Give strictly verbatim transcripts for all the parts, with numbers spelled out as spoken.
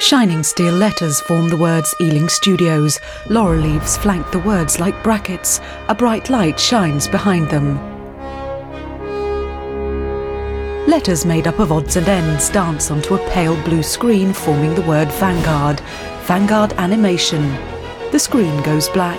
Shining steel letters form the words Ealing Studios. Laurel leaves flank the words like brackets. A bright light shines behind them. Letters made up of odds and ends dance onto a pale blue screen forming the word Vanguard. Vanguard Animation. The screen goes black.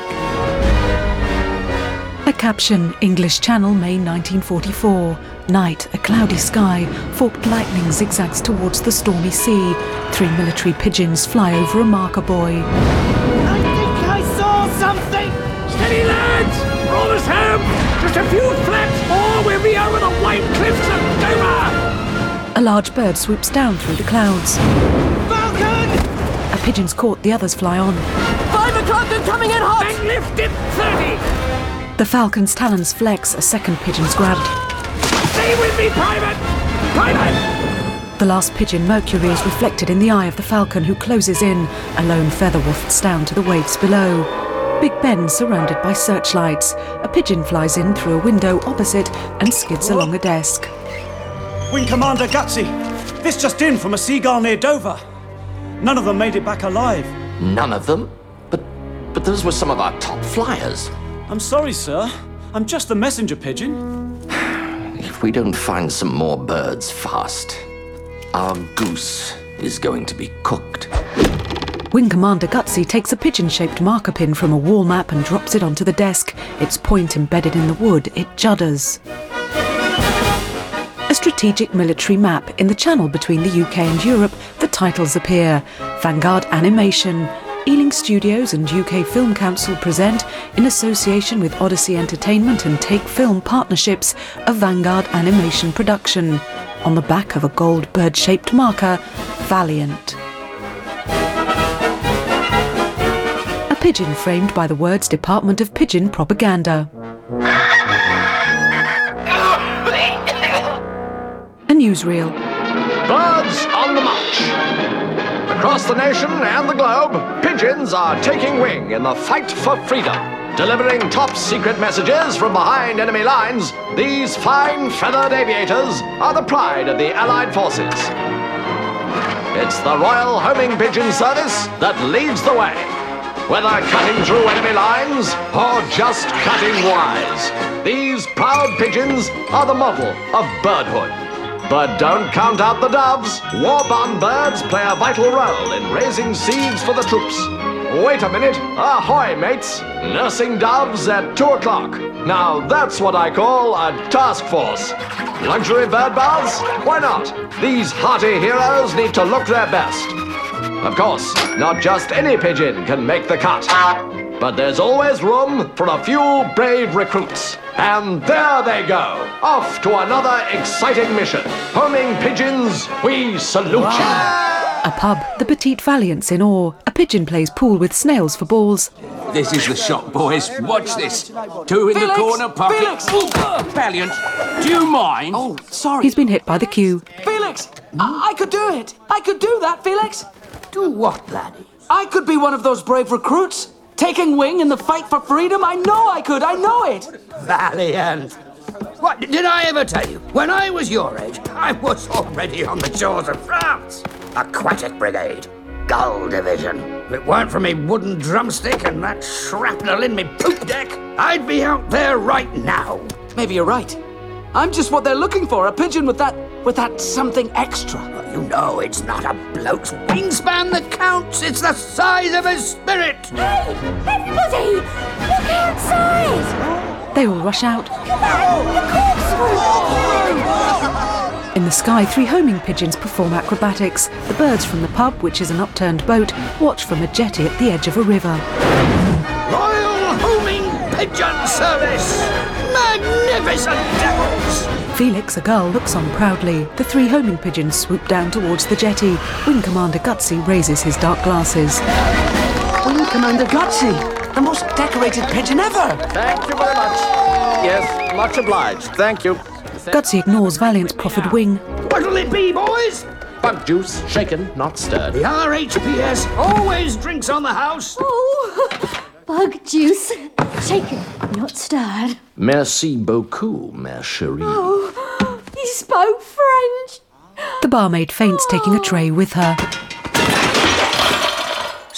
A caption, English Channel, May nineteen forty-four. Night, a cloudy sky, forked lightning zigzags towards the stormy sea. Three military pigeons fly over a marker buoy. I think I saw something! Steady, lads! Rothersham! Just a few flaps, or we'll be over the white cliffs of Dover! A large bird swoops down through the clouds. Falcon! A pigeon's caught, the others fly on. Five o'clock, they're coming in hot! And lift it thirty! The falcon's talons flex, a second pigeon's grabbed. Stay with me, Private! Private! The last pigeon, Mercury, is reflected in the eye of the falcon, who closes in. A lone feather wafts down to the waves below. Big Ben surrounded by searchlights. A pigeon flies in through a window opposite and skids along a desk. Wing Commander Gutsy, this just in from a seagull near Dover. None of them made it back alive. None of them? But but those were some of our top flyers. I'm sorry, sir. I'm just the messenger pigeon. If we don't find some more birds fast, our goose is going to be cooked. Wing Commander Gutsy takes a pigeon-shaped marker pin from a wall map and drops it onto the desk. Its point embedded in the wood, it judders. A strategic military map. In the channel between the U K and Europe, the titles appear. Vanguard Animation. Ealing Studios and U K Film Council present, in association with Odyssey Entertainment and Take Film Partnerships, a Vanguard animation production. On the back of a gold bird-shaped marker, Valiant. A pigeon framed by the words Department of Pigeon Propaganda. A newsreel. Birds on the march. Across the nation and the globe, pigeons are taking wing in the fight for freedom. Delivering top-secret messages from behind enemy lines, these fine feathered aviators are the pride of the Allied forces. It's the Royal Homing Pigeon Service that leads the way. Whether cutting through enemy lines or just cutting wise, these proud pigeons are the model of birdhood. But don't count out the doves. War-bound birds play a vital role in raising seeds for the troops. Wait a minute. Ahoy, mates. Nursing doves at two o'clock. Now that's what I call a task force. Luxury bird baths? Why not? These hearty heroes need to look their best. Of course, not just any pigeon can make the cut. But there's always room for a few brave recruits. And there they go, off to another exciting mission. Homing pigeons, we salute wow. you. A pub, the Petite Valiants in awe. A pigeon plays pool with snails for balls. This is the shot, boys. Watch this. Two in Felix! the corner pocket. Felix! Ooh, Valiant, do you mind? Oh, sorry. He's been hit by the cue. Felix! I-, I could do it! I could do that, Felix! Do what, laddie? I could be one of those brave recruits. Taking wing in the fight for freedom. I know I could. I know it. Valiant. What, did I ever tell you? When I was your age, I was already on the shores of France. Aquatic Brigade. Gull Division. If it weren't for me wooden drumstick and that shrapnel in me poop deck, I'd be out there right now. Maybe you're right. I'm just what they're looking for. A pigeon with that, with that something extra. Well, you know it's not a bloke's wingspan that counts. It's the size of his spirit. Hey, everybody! Look outside! They all rush out. Look at that! The corpse! In the sky, three homing pigeons perform acrobatics. The birds from the pub, which is an upturned boat, watch from a jetty at the edge of a river. Royal Homing Pigeon Service! Magnificent devils! Felix, a gull, looks on proudly. The three homing pigeons swoop down towards the jetty. Wing Commander Gutsy raises his dark glasses. Wing Commander Gutsy, the most decorated pigeon ever! Thank you very much. Yes, much obliged. Thank you. Gutsy ignores Valiant's proffered wing. What'll it be, boys? Bug juice, shaken, not stirred. The R H P S always drinks on the house. Oh, bug juice. Shaken, not stirred. Merci beaucoup, ma chérie. Oh, you spoke French. The barmaid faints, taking a tray with her.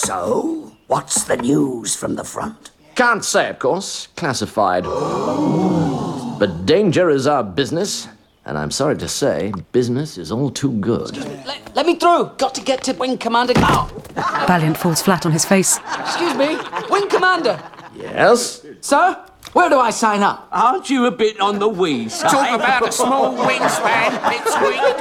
So, what's the news from the front? Can't say, of course. Classified. But danger is our business. And I'm sorry to say, business is all too good. Let, let me through. Got to get to Wing Commander. Oh, Valiant falls flat on his face. excuse me. Wing Commander. Yes? Sir, where do I sign up? Aren't you a bit on the wee side? Talk about a small wingspan, pipsqueak.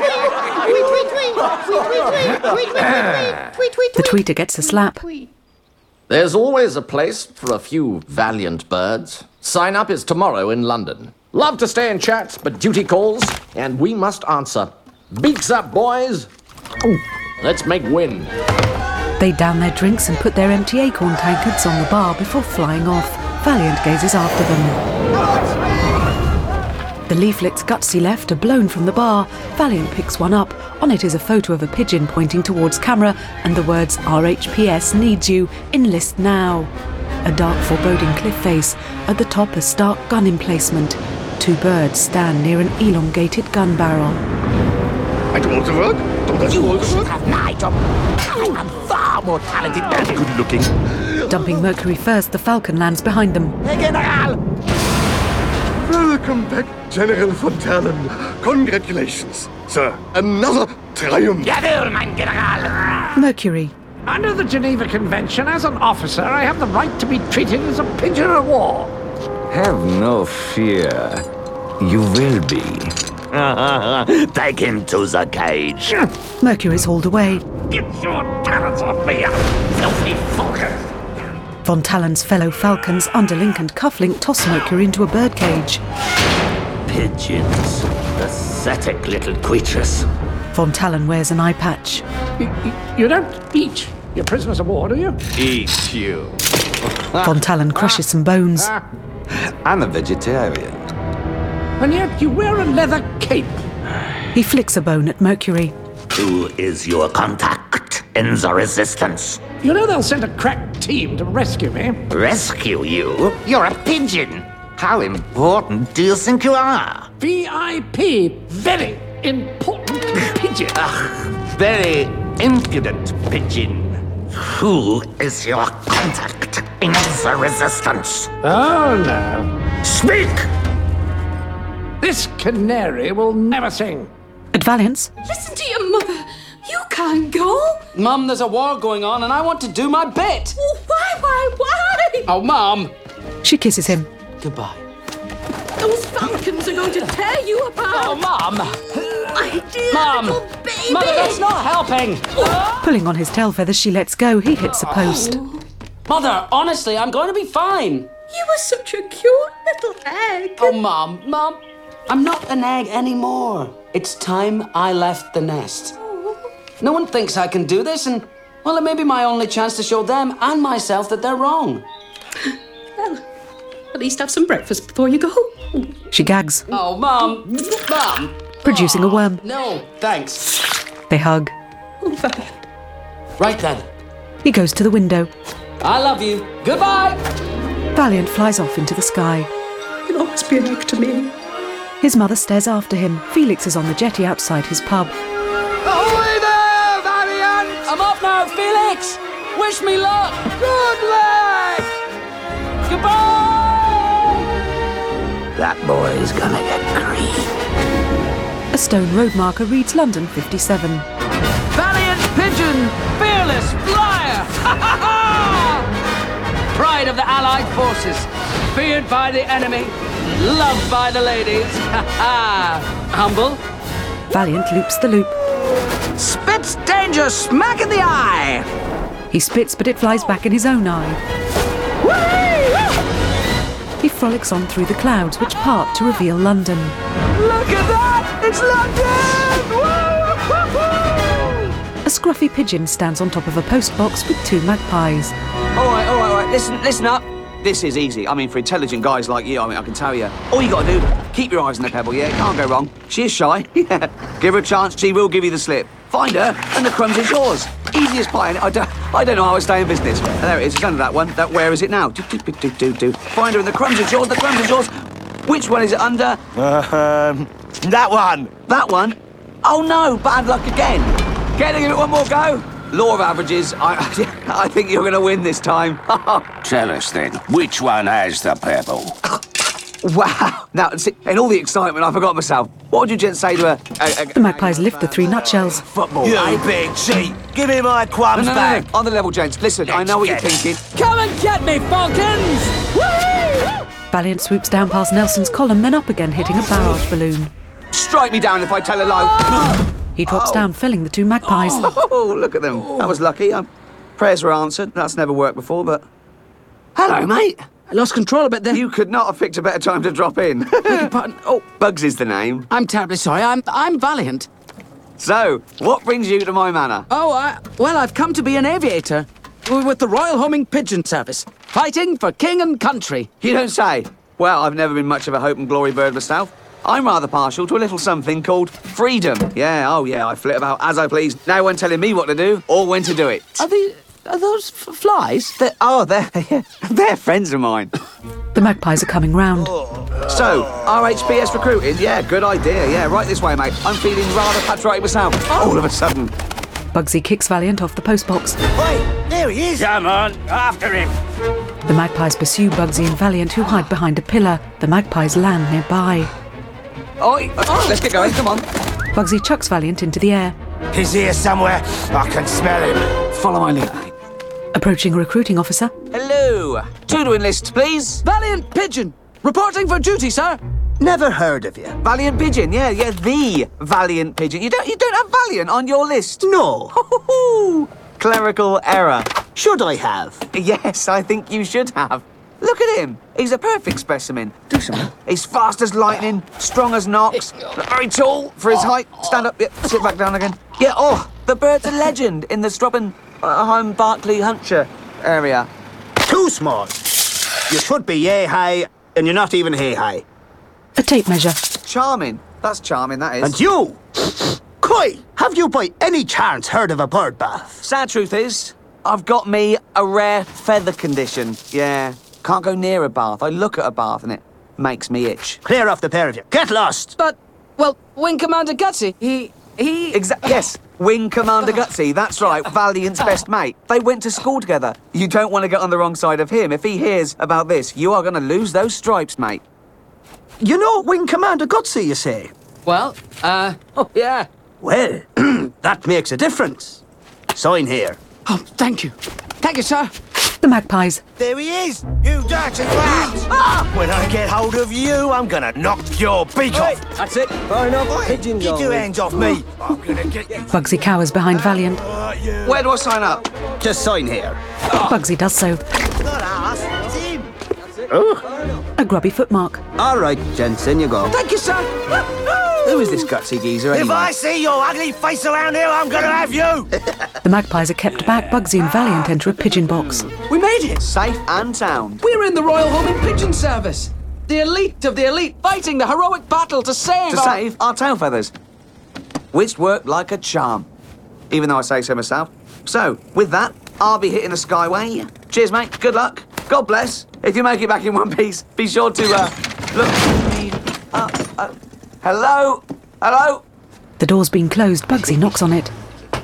The tweeter gets a slap. There's always a place for a few valiant birds. Sign up is tomorrow in London. Love to stay and chat, but duty calls, and we must answer. Beaks up, boys. Ooh, let's make wind. They down their drinks and put their empty acorn tankards on the bar before flying off. Valiant gazes after them. The leaflets Gutsy left are blown from the bar. Valiant picks one up. On it is a photo of a pigeon pointing towards camera and the words R H P S needs you, enlist now. A dark foreboding cliff face. At the top a stark gun emplacement. Two birds stand near an elongated gun barrel. You should have night of... I am far more talented than good looking. Dumping Mercury first, the Falcon lands behind them. General! Welcome back, General von Talon. Congratulations, sir. Another triumph. Jawohl, mein General! Mercury. Under the Geneva Convention, as an officer, I have the right to be treated as a pigeon of war. Have no fear. You will be. Take him to the cage. Mercury's hauled away. Get your talons off me, you filthy falcon! Von Talon's fellow Falcons, Underlink and Cufflink, toss Mercury into a birdcage. Pigeons. Pathetic little creatures. Von Talon wears an eye patch. You, you, you don't eat your prisoners of war, do you? Eat you. Von Talon crushes some bones. I'm a vegetarian. And yet you wear a leather cape. He flicks a bone at Mercury. Who is your contact in the Resistance? You know they'll send a crack team to rescue me. Rescue you? You're a pigeon. How important do you think you are? V I P. Very important pigeon. Very impudent pigeon. Who is your contact in the Resistance? Oh, no. Speak! This canary will never sing. At Valiance, Listen to your mother. You can't go. Mum, there's a war going on and I want to do my bit. Oh, why, why, why? Oh, Mum. she kisses him. Goodbye. Those falcons are going to tear you apart. Oh, Mum. My dear Mum. little baby. Mother, that's not helping. Pulling on his tail feathers, she lets go. He hits a post. Mother, honestly, I'm going to be fine. You were such a cute little egg. Oh, Mum, Mum. I'm not an egg anymore. It's time I left the nest. No one thinks I can do this, and, well, it may be my only chance to show them and myself that they're wrong. Well, at least have some breakfast before you go. She gags, Oh, Mum. Mum. producing a worm. No, thanks. They hug. Oh, Valiant. Right then. He goes to the window. I love you. Goodbye. Valiant flies off into the sky. You'll always be an egg to me. His mother stares after him. Felix is on the jetty outside his pub. Ahoy there, Valiant! I'm off now, Felix! Wish me luck! Good luck! Goodbye! That boy's gonna get green. A stone road marker reads London fifty-seven. Valiant pigeon! Fearless flyer! Ha ha ha! Pride of the Allied forces. Feared by the enemy. Loved by the ladies. Ha ha! Humble. Valiant loops the loop. Spits danger smack in the eye! He spits, but it flies back in his own eye. He frolics on through the clouds, which part to reveal London. Look at that! It's London! Woo! A scruffy pigeon stands on top of a postbox with two magpies. All right, all right, all right. Listen, listen up. This is easy. I mean, for intelligent guys like you, I mean, I can tell you. All you got to do, keep your eyes on the pebble, yeah? Can't go wrong. She is shy. Yeah. Give her a chance, she will give you the slip. Find her, and the crumbs is yours. Easy as pie. I don't, I don't know how I stay in business. There it is. It's under that one. That where is it now? Do, do, do, do, do, do. Find her, and the crumbs is yours. The crumbs is yours. Which one is it under? Um, that one. That one? Oh no! Bad luck again. Can I give it one more go? Law of averages. I. I think you're going to win this time. Tell us then, which one has the pebble? Wow. Now, see, in all the excitement, I forgot myself. What would you gents say to a... a, a The magpies lift the three nutshells. Football. You big cheat. Give me my crumbs no, no, no, back. no. On the level, gents. Listen, I know what you're thinking. Come and get me, Falcons! Whee! Valiant swoops down past Nelson's column, then up again, hitting a barrage balloon. Strike me down if I tell a lie. He drops Oh. down, felling the two magpies. Oh, look at them. I was lucky. Um, prayers were answered. That's never worked before, but... Hello, mate. I lost control a bit there. You could not have picked a better time to drop in. Beg your pardon. Oh, Bugs is the name. I'm terribly sorry. I'm I'm Valiant. So, what brings you to my manor? Oh, I, well, I've come to be an aviator with the Royal Homing Pigeon Service, fighting for king and country. You don't say. Well, I've never been much of a hope and glory bird myself. I'm rather partial to a little something called freedom. Yeah, oh yeah, I flit about as I please. No one telling me what to do or when to do it. Are these are those f- flies? They're, oh, they're they're friends of mine. The magpies are coming round. So, R H P S recruiting? Yeah, good idea. Yeah, right this way, mate. I'm feeling rather patriotic myself. All of a sudden. Bugsy kicks Valiant off the postbox. Wait, there he is. Come on, after him. The magpies pursue Bugsy and Valiant, who hide behind a pillar. The magpies land nearby. Oi, oh, let's get going, come on. Bugsy chucks Valiant into the air. He's here somewhere. I can smell him. Follow my lead, mate. Approaching a recruiting officer. Hello. Two to enlist, please. Valiant Pigeon, reporting for duty, sir. Never heard of you. Valiant Pigeon, yeah, yeah, the Valiant Pigeon. You don't, you don't have Valiant on your list. No. Clerical error. Should I have? Yes, I think you should have. Look at him. He's a perfect specimen. Do something. He's fast as lightning, strong as Knox, very tall for his height. Stand up, yeah, sit back down again. Yeah, oh, the bird's a legend in the Strobin uh, home Berkeley Hampshire area. Too small. You should be yay high, and you're not even hay high. A tape measure. Charming. That's charming, that is. And you! Koi, have you by any chance heard of a bird bath? Sad truth is, I've got me a rare feather condition. Yeah. Can't go near a bath. I look at a bath and it makes me itch. Clear off the pair of you. Get lost! But, well, Wing Commander Gutsy, he... he... Exactly. Yes, Wing Commander Gutsy. That's right, Valiant's best mate. They went to school together. You don't want to get on the wrong side of him. If he hears about this, you are going to lose those stripes, mate. You know Wing Commander Gutsy, you say? Well, uh, oh, yeah. Well, that makes a difference. Sign here. Oh, thank you. Thank you, sir. The magpies. There he is! You dirty rat! Ah! When I get hold of you, I'm gonna knock your beak off! That's it. Fine off, pigeons Get your hands off me! I'm gonna get you... Bugsy cowers behind Valiant. Where do I sign up? Just sign here. Bugsy does so. Not us, it's him! Oh. A grubby footmark. All right, gents, in you go. Thank you, sir. Who is this gutsy geezer anyway? If I see your ugly face around here, I'm gonna have you! The magpies are kept back. Bugsy and Valiant enter a pigeon box. We made it. Safe and sound. We're in the Royal Homing Pigeon Service. The elite of the elite, fighting the heroic battle to save To our... save our tail feathers. Which worked like a charm. Even though I say so myself. So, with that, I'll be hitting the skyway. Cheers, mate. Good luck. God bless. If you make it back in one piece, be sure to, uh, look me up. Uh, hello? Hello? The door's been closed. Bugsy knocks on it.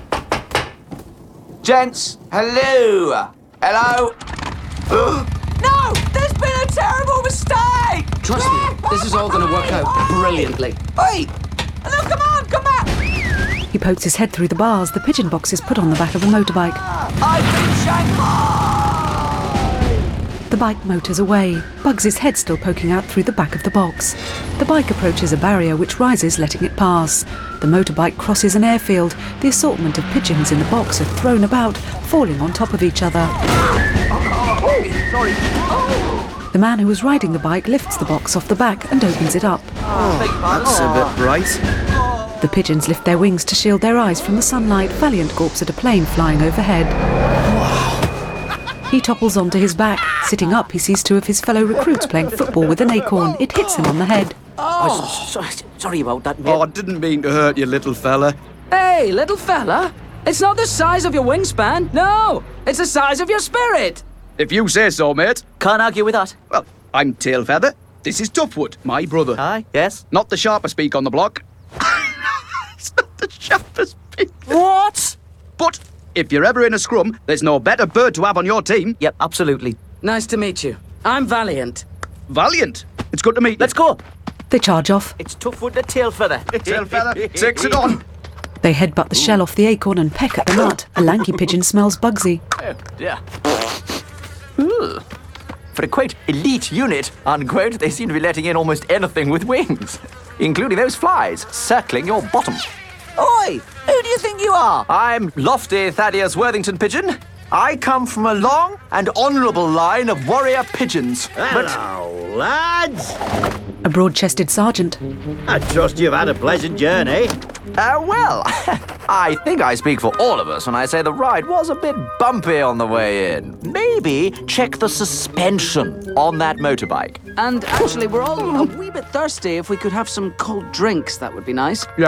Gents, hello? Hello? No! There's been a terrible mistake! Trust me, this is all going to work out brilliantly. Wait! No, come on, come back! He pokes his head through the bars. The pigeon box is put on the back of a motorbike. I've been Shanghai! The bike motors away. Bugsy's head still poking out through the back of the box. The bike approaches a barrier which rises, letting it pass. The motorbike crosses an airfield. The assortment of pigeons in the box are thrown about, falling on top of each other. Oh, sorry. Oh. The man who was riding the bike lifts the box off the back and opens it up. Oh, That's a bit bright. The pigeons lift their wings to shield their eyes from the sunlight. Valiant gawps at a plane flying overhead. He topples onto his back. Sitting up, he sees two of his fellow recruits playing football with an acorn. It hits him on the head. Oh, sorry, sorry about that, mate. Oh, I didn't mean to hurt you, little fella. Hey, little fella. It's not the size of your wingspan. No, it's the size of your spirit. If you say so, mate. Can't argue with that. Well, I'm Tailfeather. This is Toughwood, my brother. Aye, yes. Not the sharpest beak on the block. It's not the sharpest beak. What? But If you're ever in a scrum, there's no better bird to have on your team. Yep, absolutely. Nice to meet you. I'm Valiant. Valiant? It's good to meet you. Let's go. They charge off. It's Tough with the tail feather. Tail feather takes it on. They headbutt the shell off the acorn and peck at the nut. A lanky pigeon smells Bugsy. Oh, dear. Ooh. For a quote elite unit, unquote, they seem to be letting in almost anything with wings, including those flies circling your bottom. Oi! Who do you think you are? I'm Lofty Thaddeus Worthington Pigeon. I come from a long and honourable line of warrior pigeons. Hello, lads. A broad-chested sergeant. I trust you've had a pleasant journey. Uh, well, I think I speak for all of us when I say the ride was a bit bumpy on the way in. Maybe check the suspension on that motorbike. And actually, we're all a wee bit thirsty. If we could have some cold drinks, that would be nice. Yeah.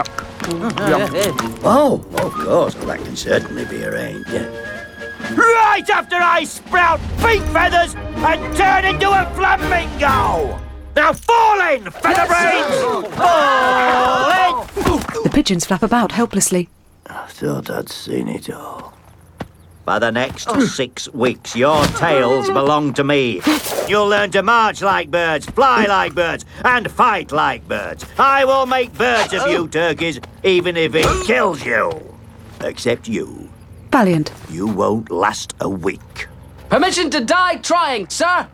Oh, of course. Well, that can certainly be arranged. Yeah. Right after I sprout beak feathers and turn into a flamingo! Now fall in, featherbrains! Fall in! The pigeons flap about helplessly. I thought I'd seen it all. For the next six weeks, your tails belong to me. You'll learn to march like birds, fly like birds, and fight like birds. I will make birds of you turkeys, even if it kills you. Except you. Valiant. You won't last a week. Permission to die trying, sir!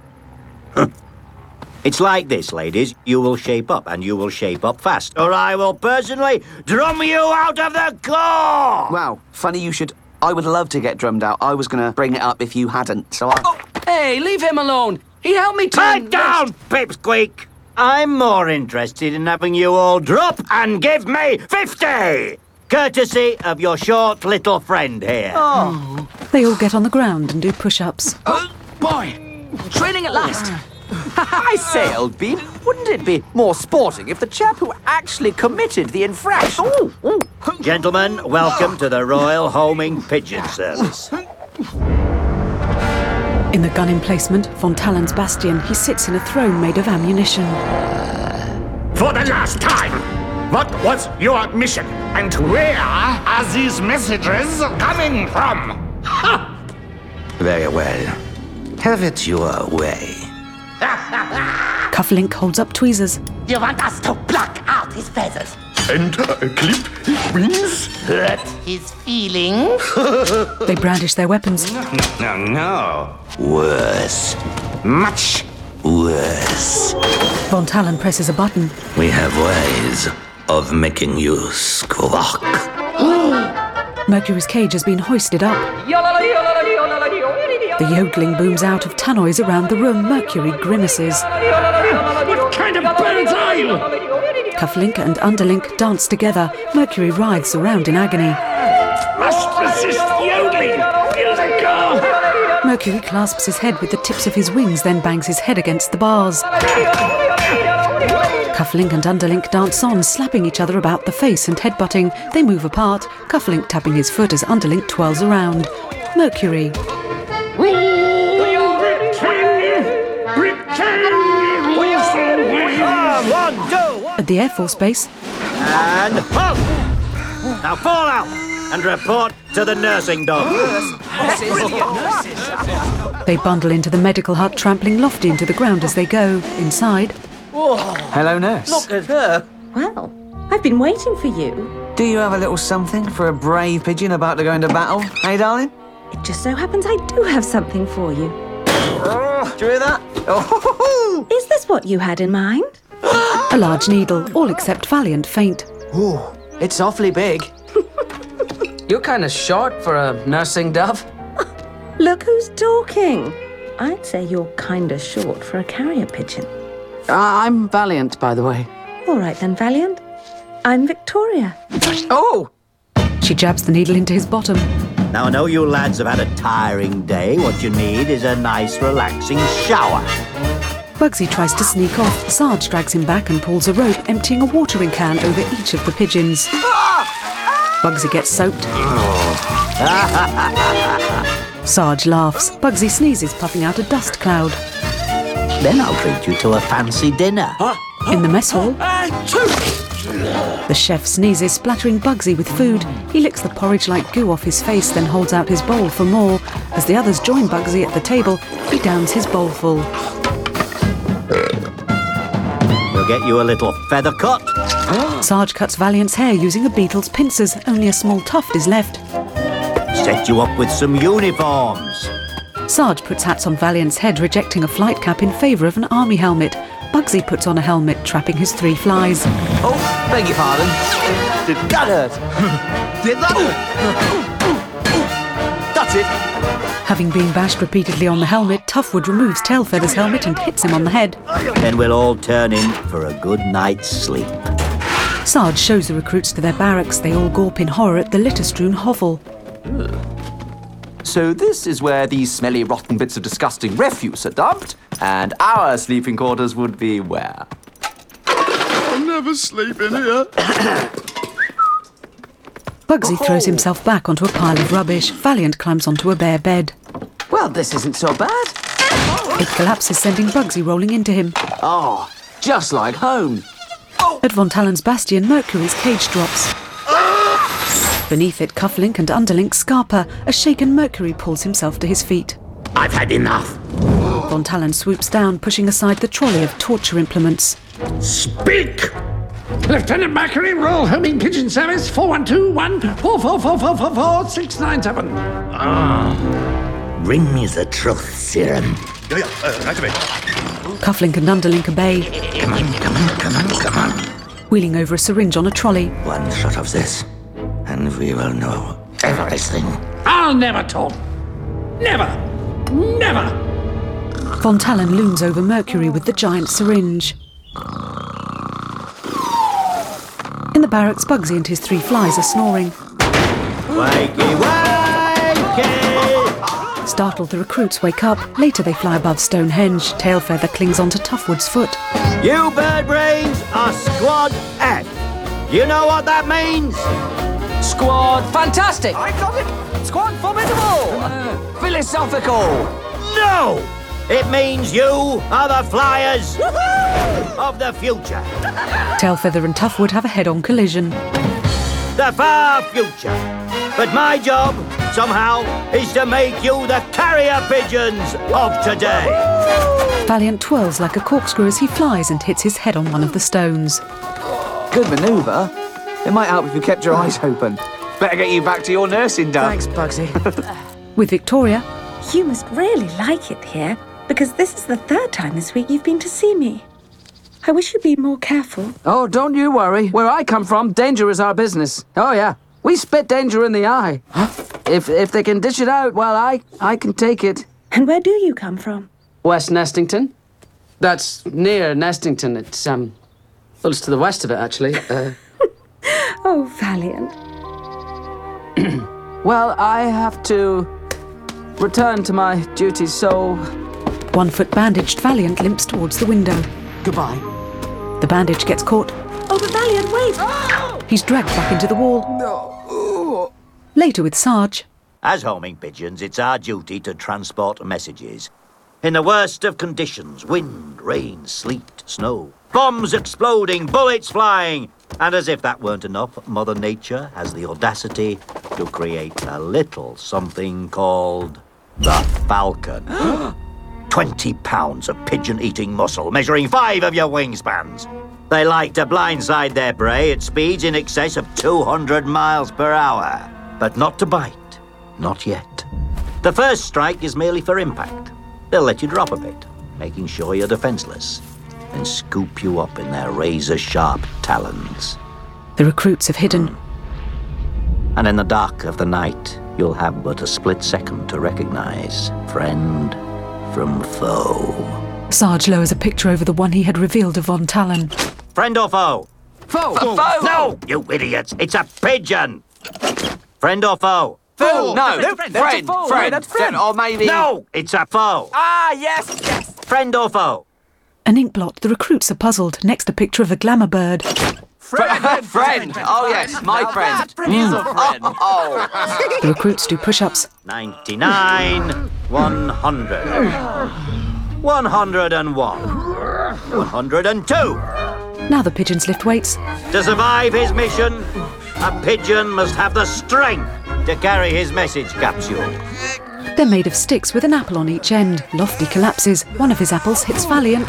It's like this, ladies. You will shape up, and you will shape up fast, or I will personally drum you out of the core! Wow, funny you should... I would love to get drummed out. I was going to bring it up if you hadn't, so I... Oh, hey, leave him alone! He helped me turn... Put down, Pipsqueak! I'm more interested in having you all drop and give me fifty! Courtesy of your short little friend here. Oh. They all get on the ground and do push-ups. Oh, boy! Training at last! I say, old bean, wouldn't it be more sporting if the chap who actually committed the infraction... Ooh, ooh. Gentlemen, welcome to the Royal Homing Pigeon Service. In the gun emplacement, Von Talon's bastion, he sits in a throne made of ammunition. For the last time, what was your mission? And where are these messages coming from? Ha! Very well. Have it your way. Cufflink holds up tweezers. You want us to pluck out his feathers? And uh, clip his wings? Hurt his feelings? They brandish their weapons. No, no, no. Worse. Much worse. Von Talon presses a button. We have ways of making you squawk. Mercury's cage has been hoisted up. The yodeling booms out of tannoys around the room. Mercury grimaces. What kind of birds are you? Cufflink and Underlink dance together. Mercury writhes around in agony. Must resist yodeling! Feel the go! Mercury clasps his head with the tips of his wings, then bangs his head against the bars. Cufflink and Underlink dance on, slapping each other about the face and headbutting. They move apart, Cufflink tapping his foot as Underlink twirls around. Mercury. One, two, one. At the Air Force Base. And halt! Now fall out and report to the nursing dog. They bundle into the medical hut, trampling Lofty into the ground as they go. Inside. Hello, nurse. Look at her. Well, I've been waiting for you. Do you have a little something for a brave pigeon about to go into battle? Hey, darling? It just so happens I do have something for you. Oh, do you hear that? Oh. Is this what you had in mind? A large needle, all except Valiant faint. Ooh, it's awfully big. You're kind of short for a nursing dove. Look who's talking. I'd say you're kind of short for a carrier pigeon. Uh, I'm Valiant, by the way. All right then, Valiant. I'm Victoria. Oh! She jabs the needle into his bottom. Now, I know you lads have had a tiring day. What you need is a nice, relaxing shower. Bugsy tries to sneak off. Sarge drags him back and pulls a rope, emptying a watering can over each of the pigeons. Bugsy gets soaked. Sarge laughs. Bugsy sneezes, puffing out a dust cloud. Then I'll treat you to a fancy dinner. In the mess hall, The chef sneezes, splattering Bugsy with food. He licks the porridge-like goo off his face, then holds out his bowl for more. As the others join Bugsy at the table, he downs his bowl full. We'll get you a little feather cut. Sarge cuts Valiant's hair using a beetle's pincers. Only a small tuft is left. Set you up with some uniforms. Sarge puts hats on Valiant's head, rejecting a flight cap in favour of an army helmet. Bugsy puts on a helmet, trapping his three flies. Oh, beg your pardon. Did that hurt? Did that hurt? That's it. Having been bashed repeatedly on the helmet, Toughwood removes Tailfeather's helmet and hits him on the head. Then we'll all turn in for a good night's sleep. Sarge shows the recruits to their barracks. They all gawp in horror at the litter-strewn hovel. So this is where these smelly, rotten bits of disgusting refuse are dumped, and our sleeping quarters would be where? I'll never sleep in here. Bugsy throws himself back onto a pile of rubbish. Valiant climbs onto a bare bed. Well, this isn't so bad. It collapses, sending Bugsy rolling into him. Oh, just like home. At Von Talon's bastion, Mercury's cage drops. Beneath it, Cufflink and Underlink scarper. A shaken Mercury pulls himself to his feet. I've had enough. Von Talon swoops down, pushing aside the trolley of torture implements. Speak! Lieutenant Mercury, roll homing pigeon service four one two one four four four four four four six nine seven. Ah, bring me the truth serum. Yeah, yeah, uh, right away. Cufflink and Underlink obey. Come on, come on, come on, come on. Wheeling over a syringe on a trolley. One shot of this, and we will know everything. I'll never talk. Never. Never. Von Talon looms over Mercury with the giant syringe. In the barracks, Bugsy and his three flies are snoring. Wakey, wakey! Startled, the recruits wake up. Later, they fly above Stonehenge. Tailfeather clings onto Toughwood's foot. You bird brains are Squad F. You know what that means? Squad fantastic. I got it. Squad formidable. Uh, philosophical. No! It means you are the flyers of the future. Tailfeather and Toughwood have a head-on collision. The far future. But my job, somehow, is to make you the carrier pigeons of today. Valiant twirls like a corkscrew as he flies and hits his head on one of the stones. Good manoeuvre. It might help if you kept your eyes open. Better get you back to your nursing, Dad. Thanks, Bugsy. With Victoria. You must really like it here, because this is the third time this week you've been to see me. I wish you'd be more careful. Oh, don't you worry. Where I come from, danger is our business. Oh, yeah. We spit danger in the eye. If if they can dish it out, well, I, I can take it. And where do you come from? West Nestington. That's near Nestington. It's, um... well, it's to the west of it, actually. Uh... Oh, Valiant. Well, I have to return to my duties, so... One foot bandaged, Valiant limps towards the window. Goodbye. The bandage gets caught. Oh, but Valiant, wait! He's dragged back into the wall. No. Later with Sarge. As homing pigeons, it's our duty to transport messages. In the worst of conditions, wind, rain, sleet, snow, bombs exploding, bullets flying. And as if that weren't enough, Mother Nature has the audacity to create a little something called the Falcon. Twenty pounds of pigeon-eating muscle, measuring five of your wingspans. They like to blindside their prey at speeds in excess of two hundred miles per hour. But not to bite. Not yet. The first strike is merely for impact. They'll let you drop a bit, making sure you're defenseless, and scoop you up in their razor-sharp talons. The recruits have hidden. And in the dark of the night, you'll have but a split second to recognize friend from foe. Sarge lowers a picture over the one he had revealed to Von Talon. Friend or foe? Foe! Foe! Foe! No, you idiots! It's a pigeon! Friend or foe? Foe! No, no, friend, friend, friend, friend, that's friend. Or maybe... No, it's a foe! Ah, yes, yes! Friend or foe? An ink blot. The recruits are puzzled. Next, a picture of a glamour bird. Friend, friend, friend. Oh, yes, my friend. He's a friend. Oh, oh. The recruits do push-ups. ninety-nine, one hundred. one hundred and one. one hundred and two. Now the pigeons lift weights. To survive his mission, a pigeon must have the strength to carry his message capsule. They're made of sticks with an apple on each end. Lofty collapses. One of his apples hits Valiant,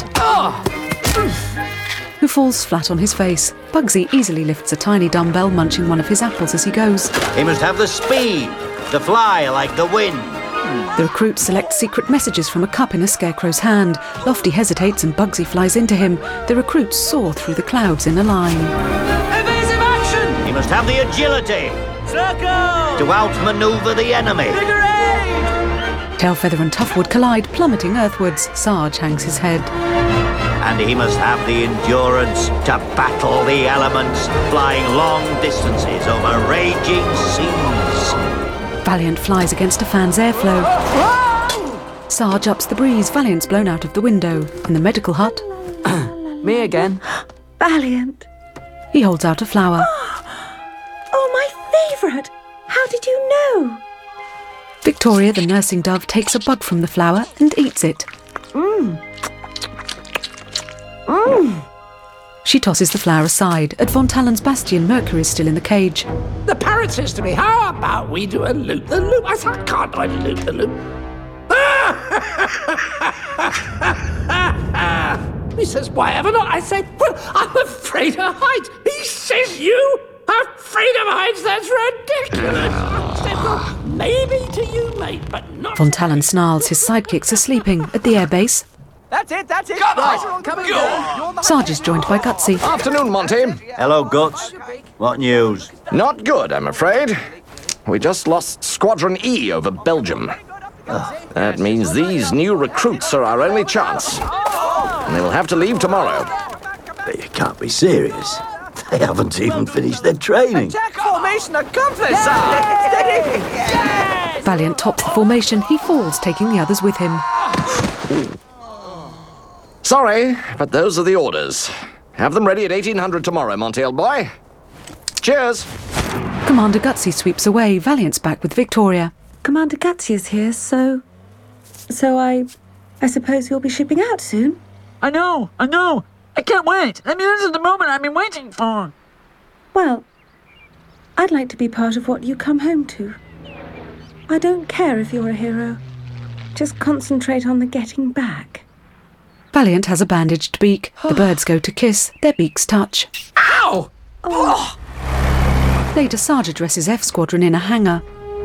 who falls flat on his face. Bugsy easily lifts a tiny dumbbell, munching one of his apples as he goes. He must have the speed to fly like the wind. The recruits select secret messages from a cup in a scarecrow's hand. Lofty hesitates and Bugsy flies into him. The recruits soar through the clouds in a line. Evasive action! He must have the agility Circle! to outmaneuver the enemy. Figure eight! Tailfeather and Toughwood collide, plummeting earthwards. Sarge hangs his head. And he must have the endurance to battle the elements, flying long distances over raging seas. Valiant flies against a fan's airflow. Sarge ups the breeze. Valiant's blown out of the window. In the medical hut, Me again. Valiant. he holds out a flower. Oh, my favourite! How did you know? Victoria, the nursing dove, takes a bug from the flower and eats it. Mmm. Mmm. She tosses the flower aside. At Von Talon's bastion, Mercury is still in the cage. The parrot says to me, how about we do a loop-the-loop? I said, I can't do a loop-the-loop. He says, why ever not? I say, well, I'm afraid of heights. He says, you are afraid of heights? That's ridiculous. I said, well, maybe to you, mate, but not... Von Talon snarls. His sidekicks are sleeping. At the airbase, That's it, that's it. Come right. on, come on. Sarge is joined by Gutsy. Afternoon, Monty. Hello, Guts. What news? Not good, I'm afraid. We just lost Squadron E over Belgium. That means these new recruits are our only chance. And they'll have to leave tomorrow. But you can't be serious. They haven't even finished their training. Attack formation accomplished, sir. Valiant tops the formation. He falls, taking the others with him. Sorry, but those are the orders. Have them ready at eighteen hundred tomorrow, Monty, old boy. Cheers. Commander Gutsy sweeps away. Valiant's back with Victoria. Commander Gutsy is here, so... So I... I suppose you'll be shipping out soon? I know, I know. I can't wait. I mean, this is the moment I've been waiting for. Well, I'd like to be part of what you come home to. I don't care if you're a hero. Just concentrate on the getting back. Valiant has a bandaged beak. The birds go to kiss. Their beaks touch. Ow! Oh. Later, Sarge addresses F Squadron in a hangar.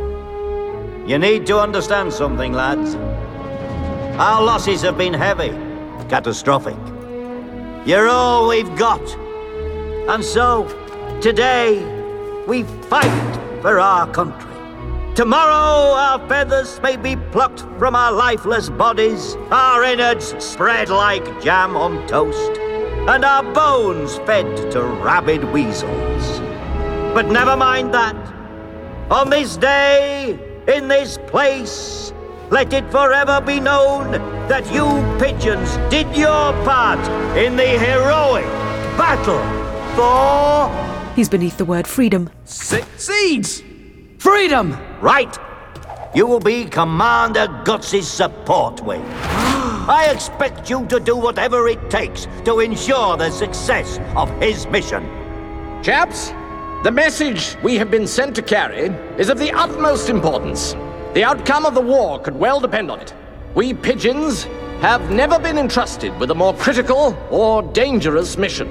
You need to understand something, lads. Our losses have been heavy, catastrophic. You're all we've got. And so, today, we fight for our country. Tomorrow, our feathers may be plucked from our lifeless bodies, our innards spread like jam on toast, and our bones fed to rabid weasels. But never mind that. On this day, in this place, let it forever be known that you pigeons did your part in the heroic battle for... He's beneath the word freedom. Se- seeds! Freedom! Right. You will be Commander Gutsy's support wing. I expect you to do whatever it takes to ensure the success of his mission. Chaps, the message we have been sent to carry is of the utmost importance. The outcome of the war could well depend on it. We pigeons have never been entrusted with a more critical or dangerous mission.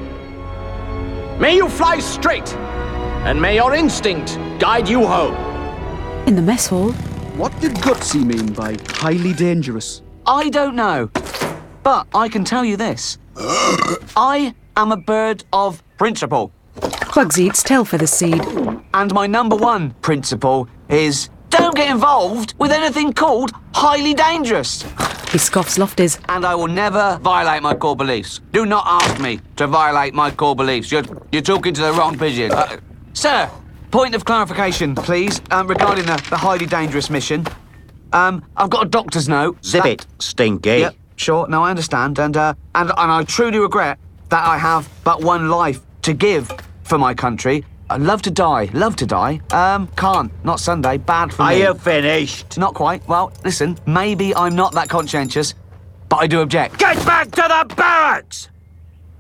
May you fly straight, and may your instinct guide you home. In the mess hall... What did Gutsy mean by highly dangerous? I don't know. But I can tell you this. I am a bird of principle. Bugsy eats tailfeather seed. And my number one principle is don't get involved with anything called highly dangerous. He scoffs Lofties. And I will never violate my core beliefs. Do not ask me to violate my core beliefs. You're, you're talking to the wrong pigeon. Uh, sir, point of clarification, please, um, regarding the, the highly dangerous mission. Um, I've got a doctor's note. Zip that... it, Stinky. Yep, sure, no, I understand. And, uh, and, and I truly regret that I have but one life to give for my country. I'd love to die, love to die. Um, can't, not Sunday, bad for Are me. you finished? Not quite. Well, listen, maybe I'm not that conscientious, but I do object. Get back to the barracks!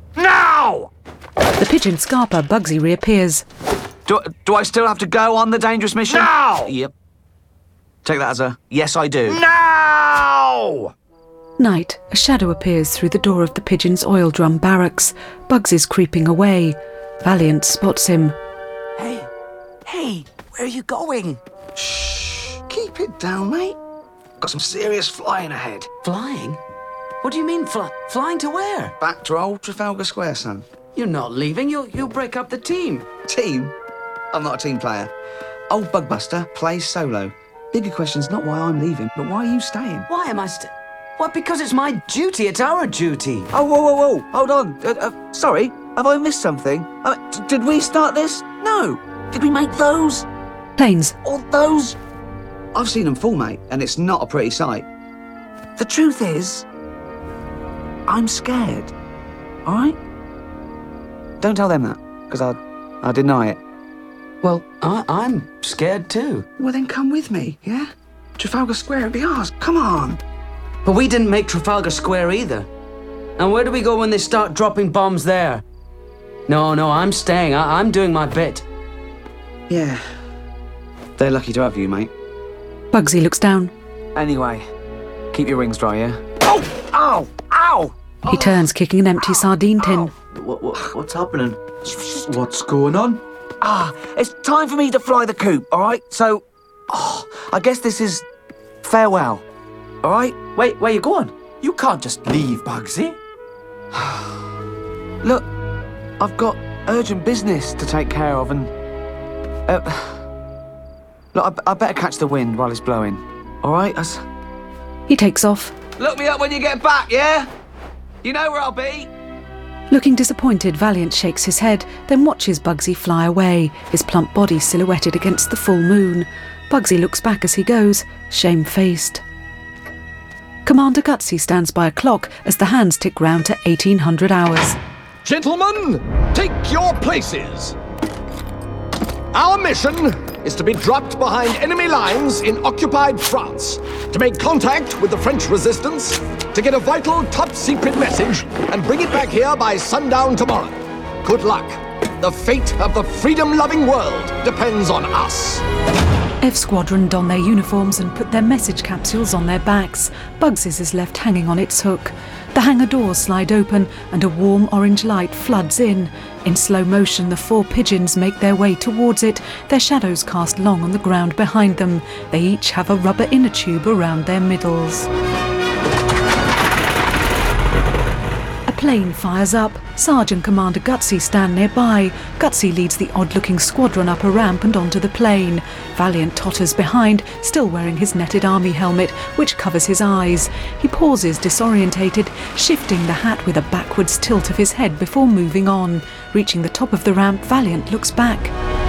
Now! The pigeon Scarpa, Bugsy, reappears. Do, do I still have to go on the dangerous mission? Now! Yep. Take that as a yes, I do. Now! Night, a shadow appears through the door of the pigeon's oil drum barracks. Bugsy's creeping away. Valiant spots him. Hey, hey, where are you going? Shh, keep it down, mate. Got some serious flying ahead. Flying? What do you mean, fly flying to where? Back to old Trafalgar Square, son. You're not leaving. You'll, you'll break up the team. Team? I'm not a team player. Old Bugbuster plays solo. Bigger question's not why I'm leaving, but why are you staying? Why am I st... Well, because it's my duty. It's our duty. Oh, whoa, whoa, whoa. Hold on. Uh, uh, sorry, have I missed something? Uh, d- did we start this? No. Did we make those? Planes. Or those? I've seen them full, mate, and it's not a pretty sight. The truth is, I'm scared. All right? Don't tell them that, because I'll, I'll deny it. Well, I, I'm scared too. Well, then come with me, yeah? Trafalgar Square would be ours. Come on. But we didn't make Trafalgar Square either. And where do we go when they start dropping bombs there? No, no, I'm staying. I, I'm doing my bit. Yeah. They're lucky to have you, mate. Bugsy looks down. Anyway, keep your wings dry, yeah? Oh! Ow! Ow! He turns, kicking an empty sardine tin. What, what, what's happening? What's going on? Ah, it's time for me to fly the coop, all right? So, oh, I guess this is farewell, all right? Wait, where you going? You can't just leave, Bugsy. Look, I've got urgent business to take care of, and uh, look, I, I better catch the wind while it's blowing. All right? That's... He takes off. Look me up when you get back, yeah? You know where I'll be. Looking disappointed, Valiant shakes his head, then watches Bugsy fly away, his plump body silhouetted against the full moon. Bugsy looks back as he goes, shamefaced. Commander Gutsy stands by a clock as the hands tick round to eighteen hundred hours. Gentlemen, take your places. Our mission is to be dropped behind enemy lines in occupied France, to make contact with the French resistance, to get a vital top-secret message, and bring it back here by sundown tomorrow. Good luck. The fate of the freedom-loving world depends on us. F Squadron don their uniforms and put their message capsules on their backs. Bugsy's is left hanging on its hook. The hangar doors slide open and a warm orange light floods in. In slow motion, the four pigeons make their way towards it, their shadows cast long on the ground behind them. They each have a rubber inner tube around their middles. A plane fires up. Sarge and Commander Gutsy stand nearby. Gutsy leads the odd-looking squadron up a ramp and onto the plane. Valiant totters behind, still wearing his netted army helmet, which covers his eyes. He pauses, disorientated, shifting the hat with a backwards tilt of his head before moving on. Reaching the top of the ramp, Valiant looks back.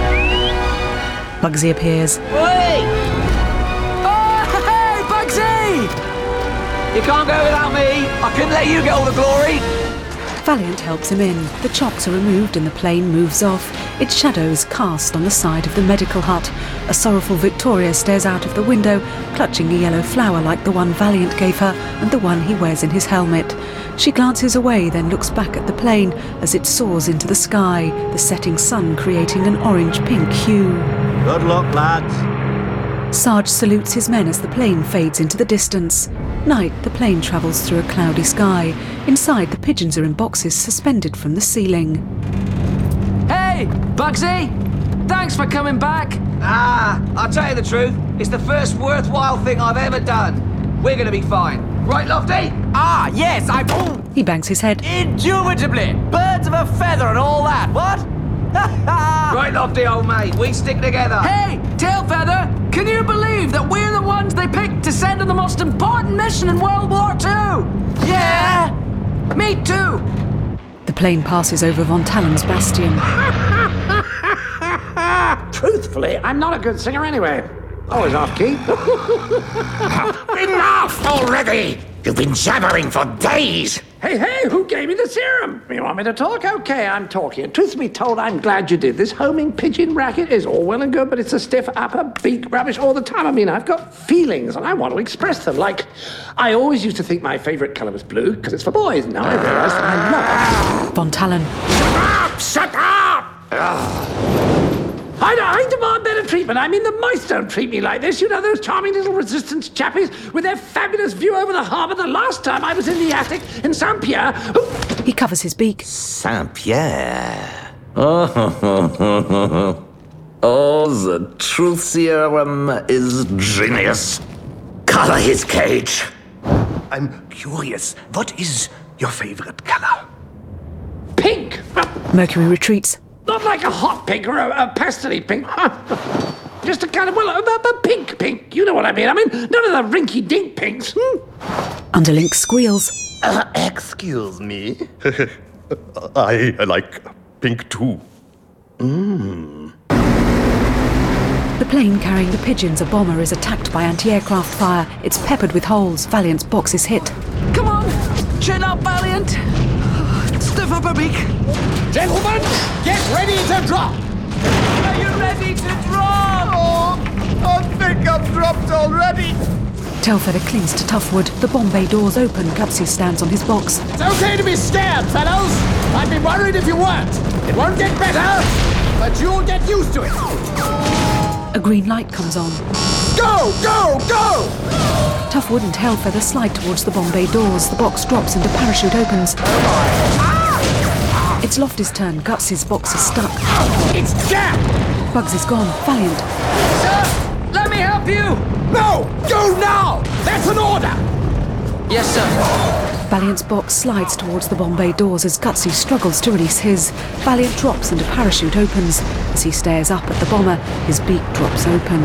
Bugsy appears. Wait! Oh, hey, Bugsy! You can't go without me. I couldn't let you get all the glory. Valiant helps him in. The chocks are removed and the plane moves off. Its shadows cast on the side of the medical hut. A sorrowful Victoria stares out of the window, clutching a yellow flower like the one Valiant gave her and the one he wears in his helmet. She glances away, then looks back at the plane as it soars into the sky, the setting sun creating an orange-pink hue. Good luck, lads. Sarge salutes his men as the plane fades into the distance. Night, the plane travels through a cloudy sky. Inside, the pigeons are in boxes suspended from the ceiling. Hey, Bugsy! Thanks for coming back. Ah, I'll tell you the truth. It's the first worthwhile thing I've ever done. We're gonna be fine. Right, Lofty? Ah, yes, I... Oh, he bangs his head. Indubitably! Birds of a feather and all that, what? Right, Lofty, old mate. We stick together. Hey, Tailfeather! Can you believe that we're the ones they picked to send on the most important mission in World War Two? Yeah! Me too! The plane passes over Von Talon's bastion. Truthfully, I'm not a good singer anyway. Always off key. Enough already! You've been jabbering for days! Hey, hey, who gave me the serum? You want me to talk? Okay, I'm talking. Truth be told, I'm glad you did. This homing pigeon racket is all well and good, but it's a stiff upper beak rubbish all the time. I mean, I've got feelings and I want to express them. Like, I always used to think my favourite colour was blue because it's for boys. Now I realise that I love... Von Talon. Shut up! Shut up! I, I demand better treatment. I mean, the mice don't treat me like this. You know, those charming little resistance chappies with their fabulous view over the harbour. The last time I was in the attic in Saint-Pierre... Oh. He covers his beak. Saint-Pierre. Oh, oh, the truth serum is genius. Color his cage. I'm curious. What is your favorite color? Pink. Mercury retreats. Not like a hot pink or a, a pastel-y pink. Just a kind of, well, a, a pink pink. You know what I mean. I mean, none of the rinky-dink pinks. Hmm? Underlink squeals. Uh, excuse me. I like pink too. Mm. The plane carrying the pigeons, a bomber, is attacked by anti-aircraft fire. It's peppered with holes. Valiant's box is hit. Come on! Chin up, Valiant! Stiff up a beak! Gentlemen, get ready to drop! Are you ready to drop? Oh, I think I've dropped already. Tailfeather clings to Toughwood. The bomb bay doors open. Gutsy stands on his box. It's okay to be scared, fellows. I'd be worried if you weren't. It won't get better, but you'll get used to it. A green light comes on. Go, go, go! Toughwood and Tailfeather slide towards the bomb bay doors. The box drops and a parachute opens. It's Lofty's turn. Gutsy's box is stuck. It's jammed! Bugs is gone. Valiant. Sir, let me help you! No! Go now! That's an order! Yes, sir. Valiant's box slides towards the bomb bay doors as Gutsy struggles to release his. Valiant drops and a parachute opens. As he stares up at the bomber, his beak drops open.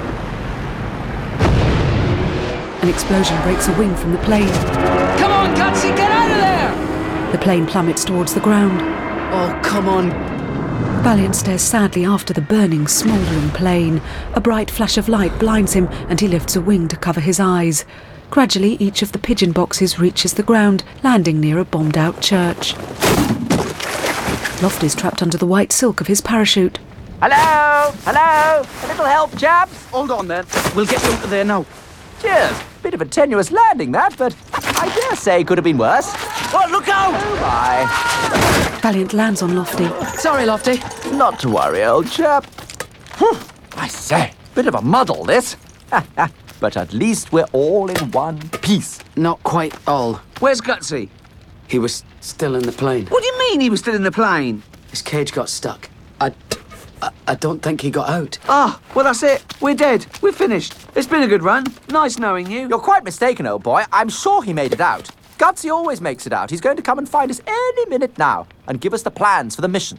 An explosion breaks a wing from the plane. Come on, Gutsy, get out of there! The plane plummets towards the ground. Oh, come on. Valiant stares sadly after the burning, smouldering plane. A bright flash of light blinds him and he lifts a wing to cover his eyes. Gradually, each of the pigeon boxes reaches the ground, landing near a bombed-out church. Lofty's trapped under the white silk of his parachute. Hello? Hello? A little help, chaps? Hold on then. We'll get you out of there now. Cheers. Bit of a tenuous landing, that, but I dare say could have been worse. Oh, look out! Oh, my. Valiant lands on Lofty. Sorry, Lofty. Not to worry, old chap. I say, bit of a muddle, this. But at least we're all in one piece. Not quite all. Where's Gutsy? He was still in the plane. What do you mean he was still in the plane? His cage got stuck. I... I, I don't think he got out. Ah, well, that's it. We're dead. We're finished. It's been a good run. Nice knowing you. You're quite mistaken, old boy. I'm sure he made it out. Gutsy always makes it out. He's going to come and find us any minute now and give us the plans for the mission.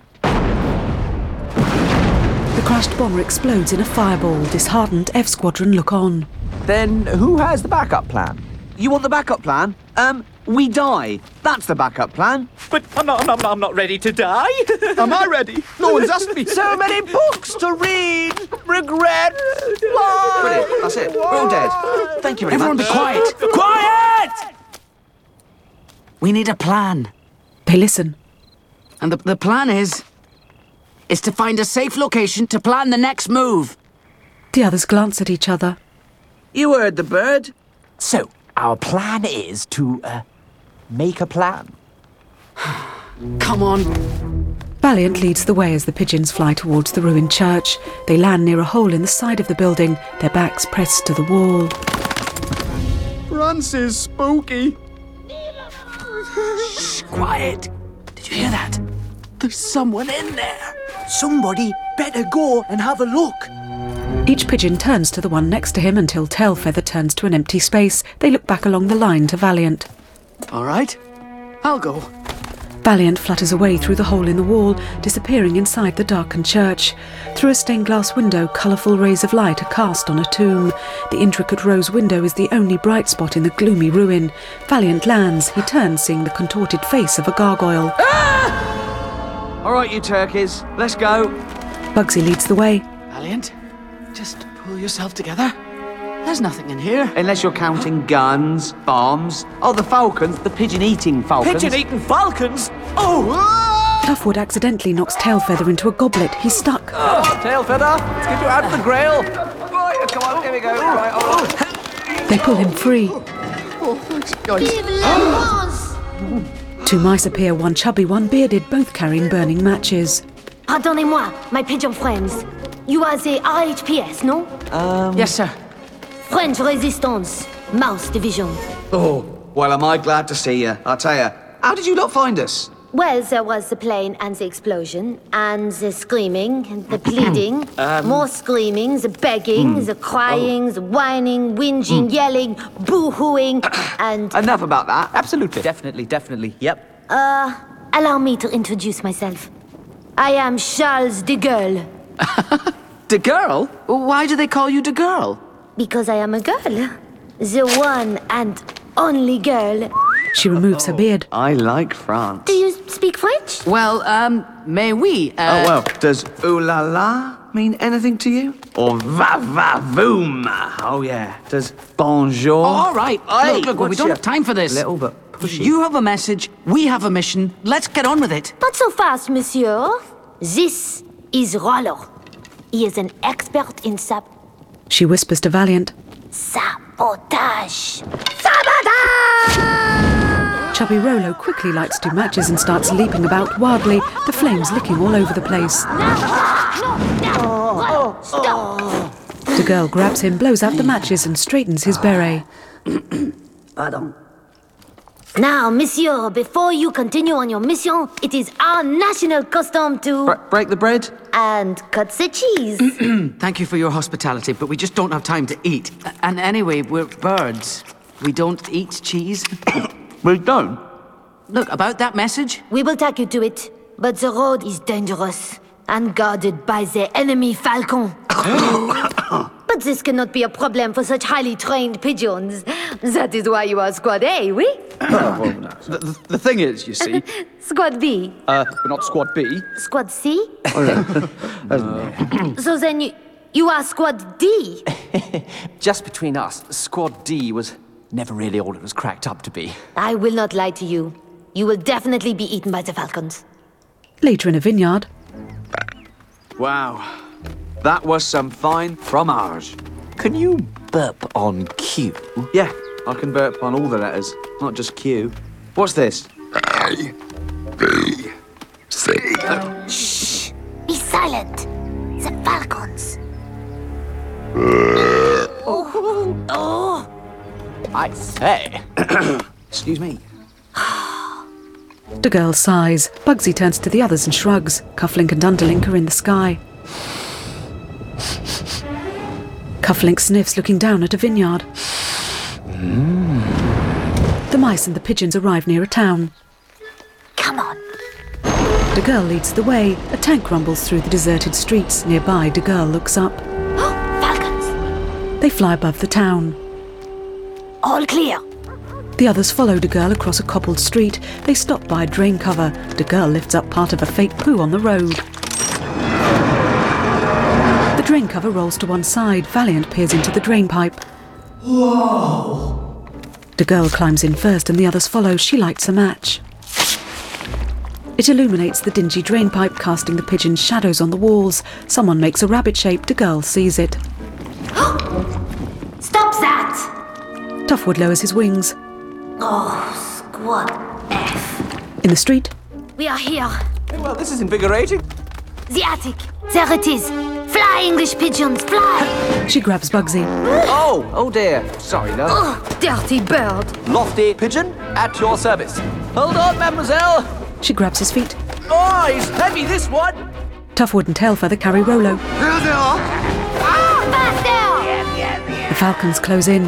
The crashed bomber explodes in a fireball. Disheartened, F Squadron look on. Then who has the backup plan? You want the backup plan? Um, we die. That's the backup plan. But I'm not, I'm not, I'm not ready to die. Am I ready? No one's asked me. So many books to read. Regret. Brilliant. That's it. We're all dead. Thank you very Everyone much. Everyone be quiet. Quiet! We need a plan. They listen. And the, the plan is... is to find a safe location to plan the next move. The others glance at each other. You heard the bird. So, our plan is to, uh, make a plan. Come on. Valiant leads the way as the pigeons fly towards the ruined church. They land near a hole in the side of the building, their backs pressed to the wall. France is spooky. Shh, quiet. Did you hear that? There's someone in there. Somebody better go and have a look. Each pigeon turns to the one next to him until Tailfeather turns to an empty space. They look back along the line to Valiant. All right, I'll go. Valiant flutters away through the hole in the wall, disappearing inside the darkened church. Through a stained glass window, colourful rays of light are cast on a tomb. The intricate rose window is the only bright spot in the gloomy ruin. Valiant lands. He turns, seeing the contorted face of a gargoyle. Ah! All right, you turkeys, let's go. Bugsy leads the way. Valiant, just pull yourself together. There's nothing in here. Unless you're counting guns, bombs. Oh, the falcons, the pigeon-eating falcons. Pigeon-eating falcons? Oh! Toughwood accidentally knocks Tailfeather into a goblet. He's stuck. Oh, Tailfeather, let's get you out of the grail. Right, come on, here we go. Right, oh. They pull him free. Oh, thanks, guys. Two mice appear, one chubby, one bearded, both carrying burning matches. Pardonnez-moi, my pigeon friends. You are the R H P S, no? Um... Yes, sir. French Resistance, Mouse Division. Oh, well, am I glad to see you. I'll tell you. How did you not find us? Well, there was the plane and the explosion, and the screaming, and the pleading, Um. more screaming, the begging, Hmm. the crying, the whining, whinging, yelling, boo-hooing, and... Enough about that. Absolutely. Definitely, definitely. Yep. Uh, allow me to introduce myself. I am Charles de Gaulle. De Girl? Why do they call you De Girl? Because I am a girl. The one and only girl. She removes her beard. I like France. Do you speak French? Well, um, mais oui. Uh, Oh, well, does ooh la la mean anything to you? Or va va voom? Oh, yeah. Does bonjour? Oh, all right. Hey, look, look, well, we what's don't your- have time for this. Little but pushy. You have a message, we have a mission. Let's get on with it. Not so fast, monsieur. This is Rollo. He is an expert in sab... She whispers to Valiant. sabotage. Chubby Rollo quickly lights two matches and starts leaping about wildly, the flames licking all over the place. The girl grabs him, blows out the matches and straightens his beret. Pardon. Now, monsieur, before you continue on your mission, it is our national custom to... Bre- break the bread? And cut the cheese. Thank you for your hospitality, but we just don't have time to eat. And anyway, we're birds. We don't eat cheese. We don't? Look, about that message? We will take you to it, but the road is dangerous and guarded by the enemy falcon. But this cannot be a problem for such highly trained pigeons. That is why you are Squad A, oui? The, the, the thing is, you see, Squad B? uh, we're not Squad B. Squad C? So then you, you are Squad D? Just between us, Squad D was never really all it was cracked up to be. I will not lie to you. You will definitely be eaten by the falcons. Later in a vineyard. Wow. That was some fine fromage. Can you burp on Q? Yeah, I can burp on all the letters, not just Q. What's this? A, B, C. Shh! Be silent! The falcons! oh! Oh! I say. Excuse me. The girl sighs. Bugsy turns to the others and shrugs. Cufflink and Underlink are in the sky. Cufflink sniffs, looking down at a vineyard. Mm. The mice and the pigeons arrive near a town. Come on. The girl leads the way. A tank rumbles through the deserted streets. Nearby, the girl looks up. Falcons! They fly above the town. All clear. The others follow the girl across a cobbled street. They stop by a drain cover. The girl lifts up part of a fake poo on the road. The drain cover rolls to one side. Valiant peers into the drain pipe. Whoa! The girl climbs in first and the others follow. She lights a match. It illuminates the dingy drain pipe, casting the pigeon's shadows on the walls. Someone makes a rabbit shape. The girl sees it. Stop that! Toughwood lowers his wings. Oh, Squad F. In the street, We are here. Well, this is invigorating. The attic. There it is. Fly, English pigeons, fly! she grabs Bugsy. Oh, oh dear. Sorry, no. Oh, dirty bird. Lofty pigeon at your service. Hold on, mademoiselle. She grabs his feet. Oh, he's heavy, this one. Toughwood and Tailfeather carry Rollo. Here they are. Ah, faster! The falcons close in.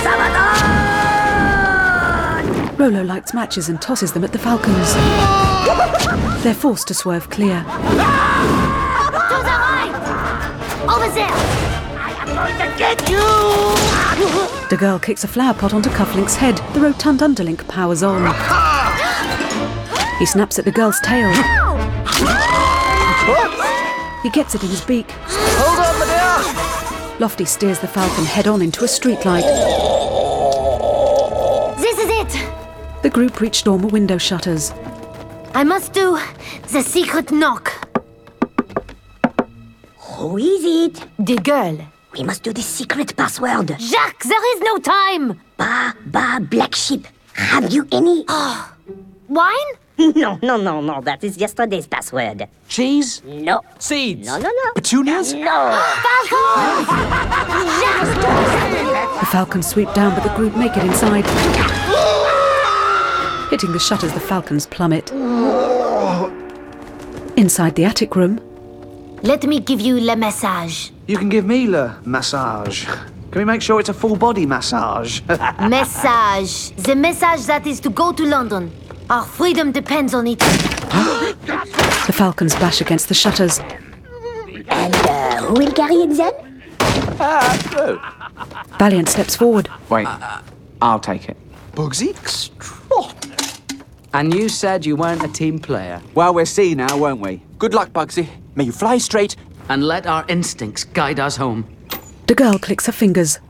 Rollo lights matches and tosses them at the falcons. They're forced to swerve clear. To the right! Over there! I am going to get you! The girl kicks a flower pot onto Cufflink's head. The rotund Underlink powers on. He snaps at the girl's tail. He gets it in his beak. Hold on, my dear. Lofty steers the Falcon head-on into a streetlight. This is it! The group reach dormer window shutters. I must do the secret knock. Who is it? The girl. We must do the secret password. Jacques, there is no time! Ba, ba, black sheep. Have you any? Wine? No, no, no, no. That is yesterday's password. Cheese? No. Seeds? No, no, no. Petunias? No. The Falcons sweep down, but the group make it inside. Hitting the shutters, the Falcons plummet. Inside the attic room. Let me give you le massage. You can give me the massage. Can we make sure it's a full body massage? Massage. The message that is to go to London. Our freedom depends on it. The Falcons bash against the shutters. And uh, who will carry it then? Valiant steps forward. Wait, I'll take it. Bugsy? And you said you weren't a team player. Well, we'll see now, won't we? Good luck, Bugsy. May you fly straight. And let our instincts guide us home. The girl clicks her fingers.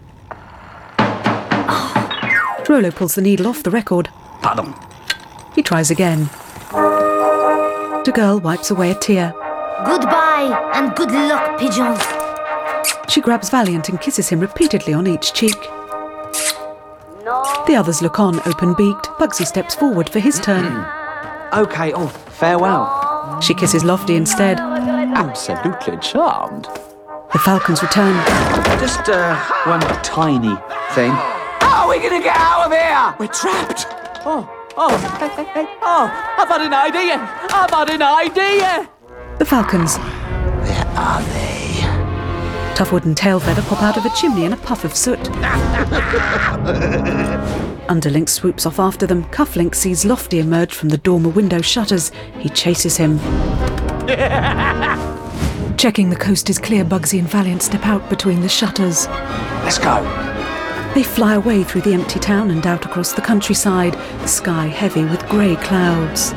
Rollo pulls the needle off the record. Pardon. He tries again. The girl wipes away a tear. Goodbye and good luck, pigeons. She grabs Valiant and kisses him repeatedly on each cheek. The others look on, open-beaked. Bugsy steps forward for his turn. Okay, oh, farewell. She kisses Lofty instead. Absolutely charmed. The Falcons return. Just uh, one tiny thing. How are we gonna get out of here? We're trapped. Oh, oh, hey, hey, hey. Oh, I've had an idea. I've had an idea. The Falcons. Where are they? Toughwood and Tailfeather pop out of a chimney in a puff of soot. Underlink swoops off after them. Cufflink sees Lofty emerge from the dormer window shutters. He chases him. Checking the coast is clear, Bugsy and Valiant step out between the shutters. Let's go. They fly away through the empty town and out across the countryside, the sky heavy with grey clouds.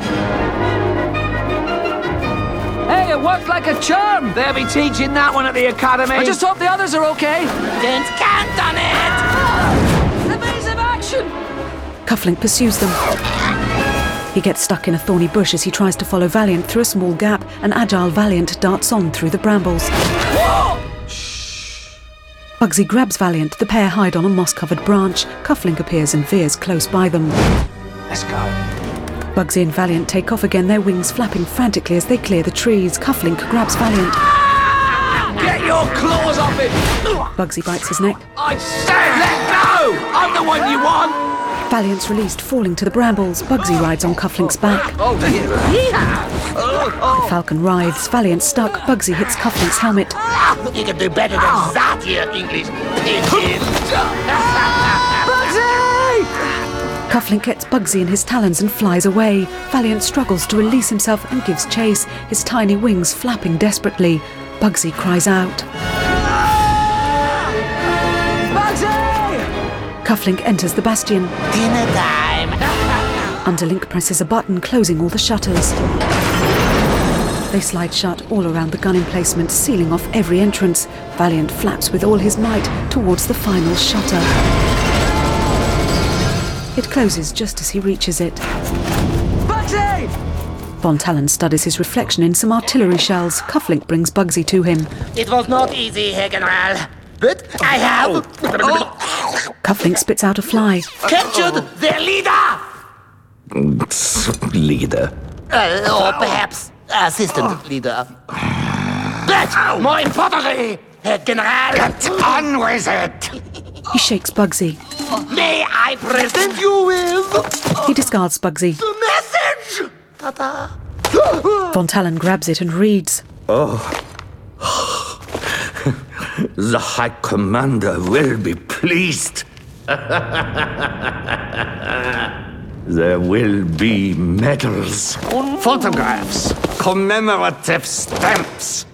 Hey, it worked like a charm! They'll be teaching that one at the academy. I just hope the others are okay. Don't count on it! Evasive action! Cufflink pursues them. He gets stuck in a thorny bush as he tries to follow Valiant through a small gap. An agile Valiant darts on through the brambles. Bugsy grabs Valiant. The pair hide on a moss-covered branch. Cufflink appears and veers close by them. Let's go. Bugsy and Valiant take off again, their wings flapping frantically as they clear the trees. Cufflink grabs Valiant. Get your claws off it! Bugsy bites his neck. I said let go! I'm the one you want! Valiant's released, falling to the brambles. Bugsy rides on Cufflink's back. Oh, dear. The Falcon writhes. Valiant stuck. Bugsy hits Cufflink's helmet. You can do better than that, you English pigeon. Bugsy! Cufflink gets Bugsy in his talons and flies away. Valiant struggles to release himself and gives chase, his tiny wings flapping desperately. Bugsy cries out. Bugsy! Cufflink enters the bastion. Dinner time. Underlink presses a button, closing all the shutters. They slide shut all around the gun emplacement, sealing off every entrance. Valiant flaps with all his might towards the final shutter. It closes just as he reaches it. Bugsy! Von Talon studies his reflection in some artillery shells. Cufflink brings Bugsy to him. It was not easy, Herr General. But I have Cufflink spits out a fly. captured their leader! Leader. Uh, or perhaps assistant leader. But more importantly, Herr General... Get on with it! He shakes Bugsy. May I present you with... He discards Bugsy. the message! Ta-ta. Von Talon grabs it and reads. Oh. The High Commander will be pleased. There will be medals, photographs, commemorative stamps.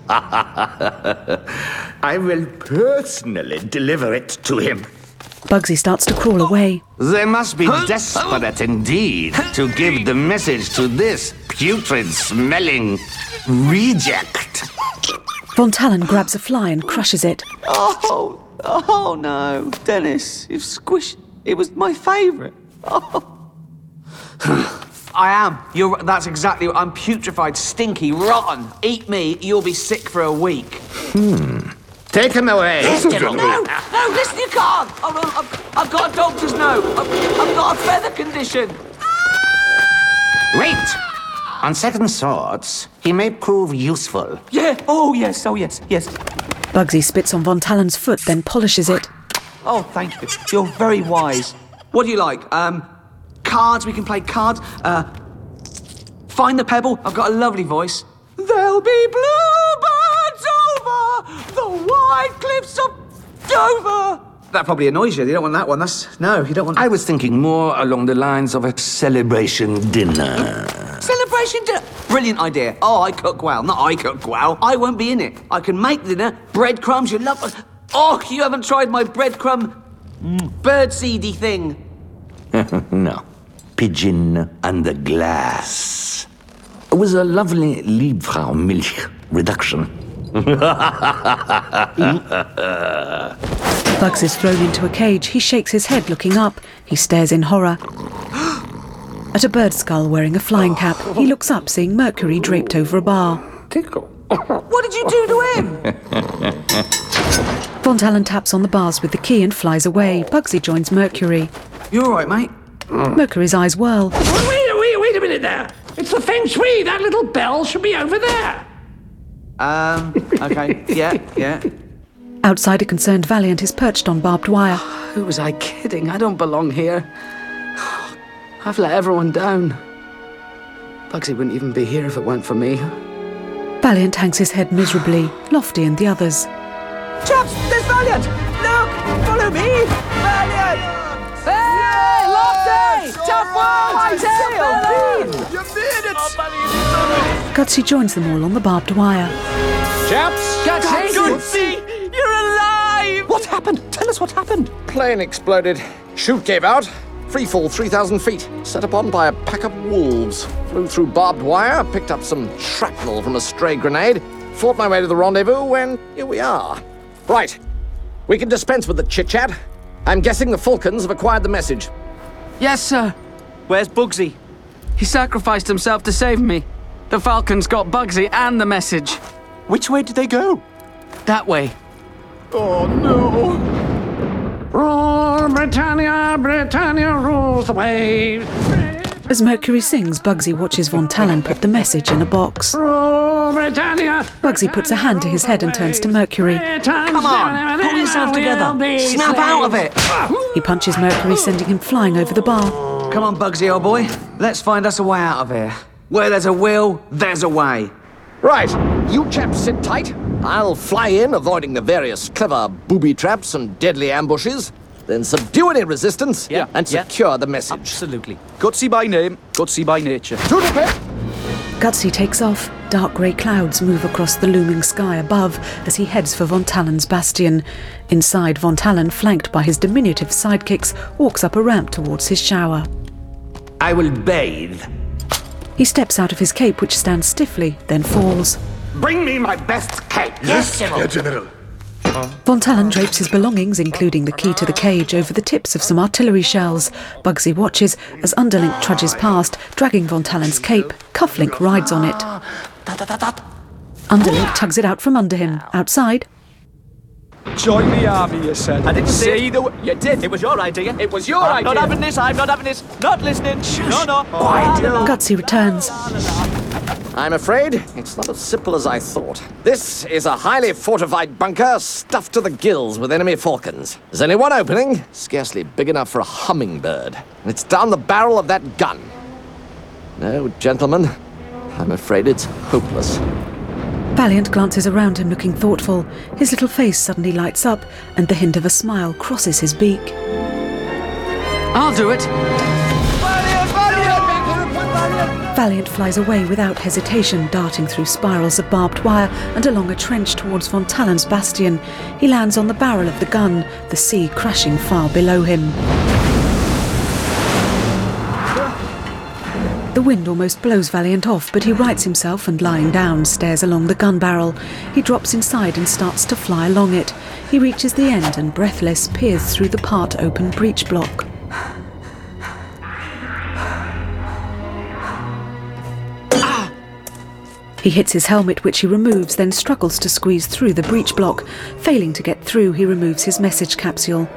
I will personally deliver it to him. Bugsy starts to crawl away. They must be desperate indeed to give the message to this putrid-smelling reject. Von Talon grabs a fly and crushes it. Oh, oh no, Dennis, you've squished. It was my favourite. Oh. I am. You're. That's exactly what. I'm putrefied, stinky, rotten. Eat me, you'll be sick for a week. Hmm. Take him away. No, no, listen, you can't. Oh, no, I've, I've got a doctor's note. I've, I've got a feather condition. Wait! On second thoughts, he may prove useful. Yeah. Oh, yes. Oh, yes. Yes. Bugsy spits on Von Talon's foot, then polishes it. Oh, thank you. You're very wise. What do you like? Um, cards. We can play cards. Uh, find the pebble. I've got a lovely voice. There'll be bluebirds over the white cliffs of Dover. That probably annoys you. You don't want that one. That's no. You don't want. I was thinking more along the lines of a celebration dinner. Celebration dinner. Brilliant idea. Oh, I cook well. Not I cook well. I won't be in it. I can make dinner. Breadcrumbs. You love. Oh, you haven't tried my breadcrumb birdseedy thing. No. Pigeon under glass. With a lovely Liebfraumilch reduction. Bugs is thrown into a cage. He shakes his head, looking up. He stares in horror. At a bird skull wearing a flying cap, he looks up, seeing Mercury draped over a bar. Tickle. What did you do to him? Von Talon taps on the bars with the key and flies away. Bugsy joins Mercury. You all right, mate? Mercury's eyes whirl. Oh, wait, wait, wait a minute there. It's the feng shui. That little bell should be over there. Um, okay. Yeah, yeah. Outside, a concerned Valiant is perched on barbed wire. Who was I kidding? I don't belong here. I've let everyone down. Bugsy wouldn't even be here if it weren't for me. Valiant hangs his head miserably. Lofty and the others. Chaps, there's Valiant! Look! Follow me! Valiant! Hey, Lofty! Tough one! My tail! You made it! Gutsy joins them all on the barbed wire. Chaps! Gutsy! Gutsy! You're alive! What happened? Tell us what happened. Plane exploded. Chute gave out. Free fall three thousand feet. Set upon by a pack of wolves. Flew through barbed wire, picked up some shrapnel from a stray grenade, fought my way to the rendezvous, and here we are. Right. We can dispense with the chit-chat. I'm guessing the Falcons have acquired the message. Yes, sir. Where's Bugsy? He sacrificed himself to save me. The Falcons got Bugsy and the message. Which way did they go? That way. Oh, no. Rule Britannia, Britannia rules the waves. As Mercury sings, Bugsy watches Von Talon put the message in a box. Rule Britannia. Bugsy puts a hand to his head and turns to Mercury. Come on, pull yourself together. Snap out of it. He punches Mercury, sending him flying over the bar. Come on, Bugsy, old boy. Let's find us a way out of here. Where there's a will, there's a way. Right. You chaps sit tight. I'll fly in, avoiding the various clever booby traps and deadly ambushes, then subdue any resistance Yeah, and yeah. secure the message. Absolutely. Gutsy by name, Gutsy by nature. Gutsy takes off. Dark grey clouds move across the looming sky above as he heads for Von Talon's bastion. Inside, Von Talon, flanked by his diminutive sidekicks, walks up a ramp towards his shower. I will bathe. He steps out of his cape, which stands stiffly, then falls. Bring me my best cape. Yes, Herr General. Von Talon drapes his belongings, including the key to the cage, over the tips of some artillery shells. Bugsy watches as Underlink trudges past, dragging Von Talon's cape. Cufflink rides on it. Underlink tugs it out from under him. Outside, Join the army, you said. I didn't say See the w- You did. It was your idea. It was your I'm idea. not having this. I'm not having this. Not listening. No, no. Gutsy returns. I'm afraid it's not as simple as I thought. This is a highly fortified bunker stuffed to the gills with enemy Falcons. There's only one opening, scarcely big enough for a hummingbird, and it's down the barrel of that gun. No, gentlemen, I'm afraid it's hopeless. Valiant glances around him, looking thoughtful. His little face suddenly lights up, and the hint of a smile crosses his beak. I'll do it. Valiant flies away without hesitation, darting through spirals of barbed wire and along a trench towards Von Talon's bastion. He lands on the barrel of the gun, the sea crashing far below him. The wind almost blows Valiant off, but he rights himself and, lying down, stares along the gun barrel. He drops inside and starts to fly along it. He reaches the end and, breathless, peers through the part-open breech block. He hits his helmet, which he removes, then struggles to squeeze through the breech block. Failing to get through, he removes his message capsule.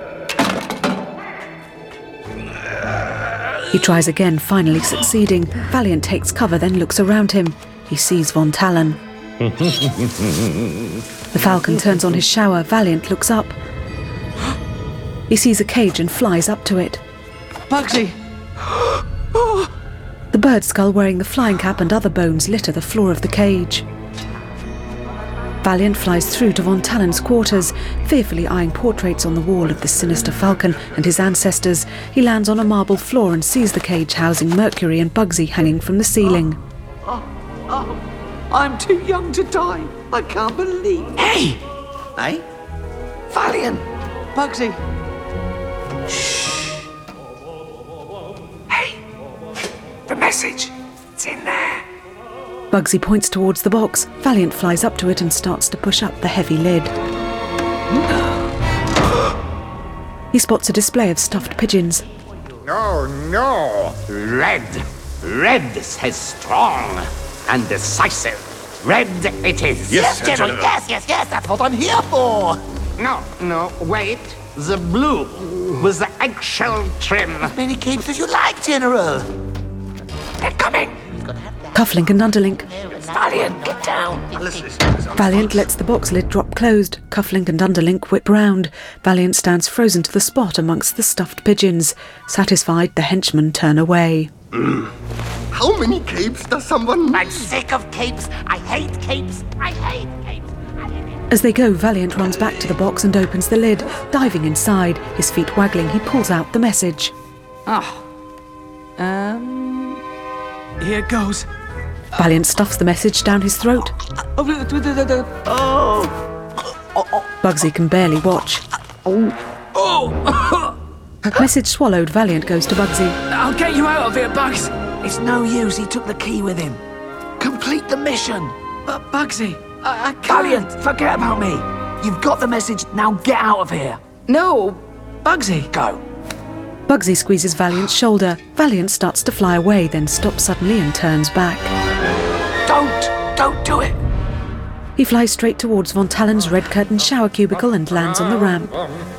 He tries again, finally succeeding. Valiant takes cover, then looks around him. He sees Von Talon. The Falcon turns on his shower. Valiant looks up. He sees a cage and flies up to it. Bugsy! The bird skull wearing the flying cap and other bones litter the floor of the cage. Valiant flies through to Von Talon's quarters, fearfully eyeing portraits on the wall of the sinister Falcon and his ancestors. He lands on a marble floor and sees the cage housing Mercury and Bugsy hanging from the ceiling. Oh, oh, I'm too young to die. I can't believe. Hey! Hey? Valiant! Bugsy! The message. It's in there. Bugsy points towards the box. Valiant flies up to it and starts to push up the heavy lid. He spots a display of stuffed pigeons. No, no. Red. Red says strong and decisive. Red it is. Yes, General. Yes, yes, yes. That's what I'm here for. No, no, wait. The blue with the eggshell trim. As many capes as you like, General. They're coming. Cufflink and Underlink. Valiant, get down. Valiant lets the box lid drop closed. Cufflink and Underlink whip round. Valiant stands frozen to the spot amongst the stuffed pigeons. Satisfied, the henchmen turn away. Mm. How many capes does someone... I'm sick of capes. I hate capes. I hate capes. As they go, Valiant runs back to the box and opens the lid. Diving inside, his feet waggling, he pulls out the message. Ah. Um... Here goes. Valiant stuffs the message down his throat. Oh. Bugsy can barely watch. Oh. Message swallowed, Valiant goes to Bugsy. I'll get you out of here, Bugs. It's no use. He took the key with him. Complete the mission. But Bugsy, I, I can't. Valiant, forget about me. You've got the message. Now get out of here. No, Bugsy. Go. Bugsy squeezes Valiant's shoulder. Valiant starts to fly away, then stops suddenly and turns back. Don't! Don't do it! He flies straight towards Von Talon's red-curtained shower cubicle and lands on the ramp.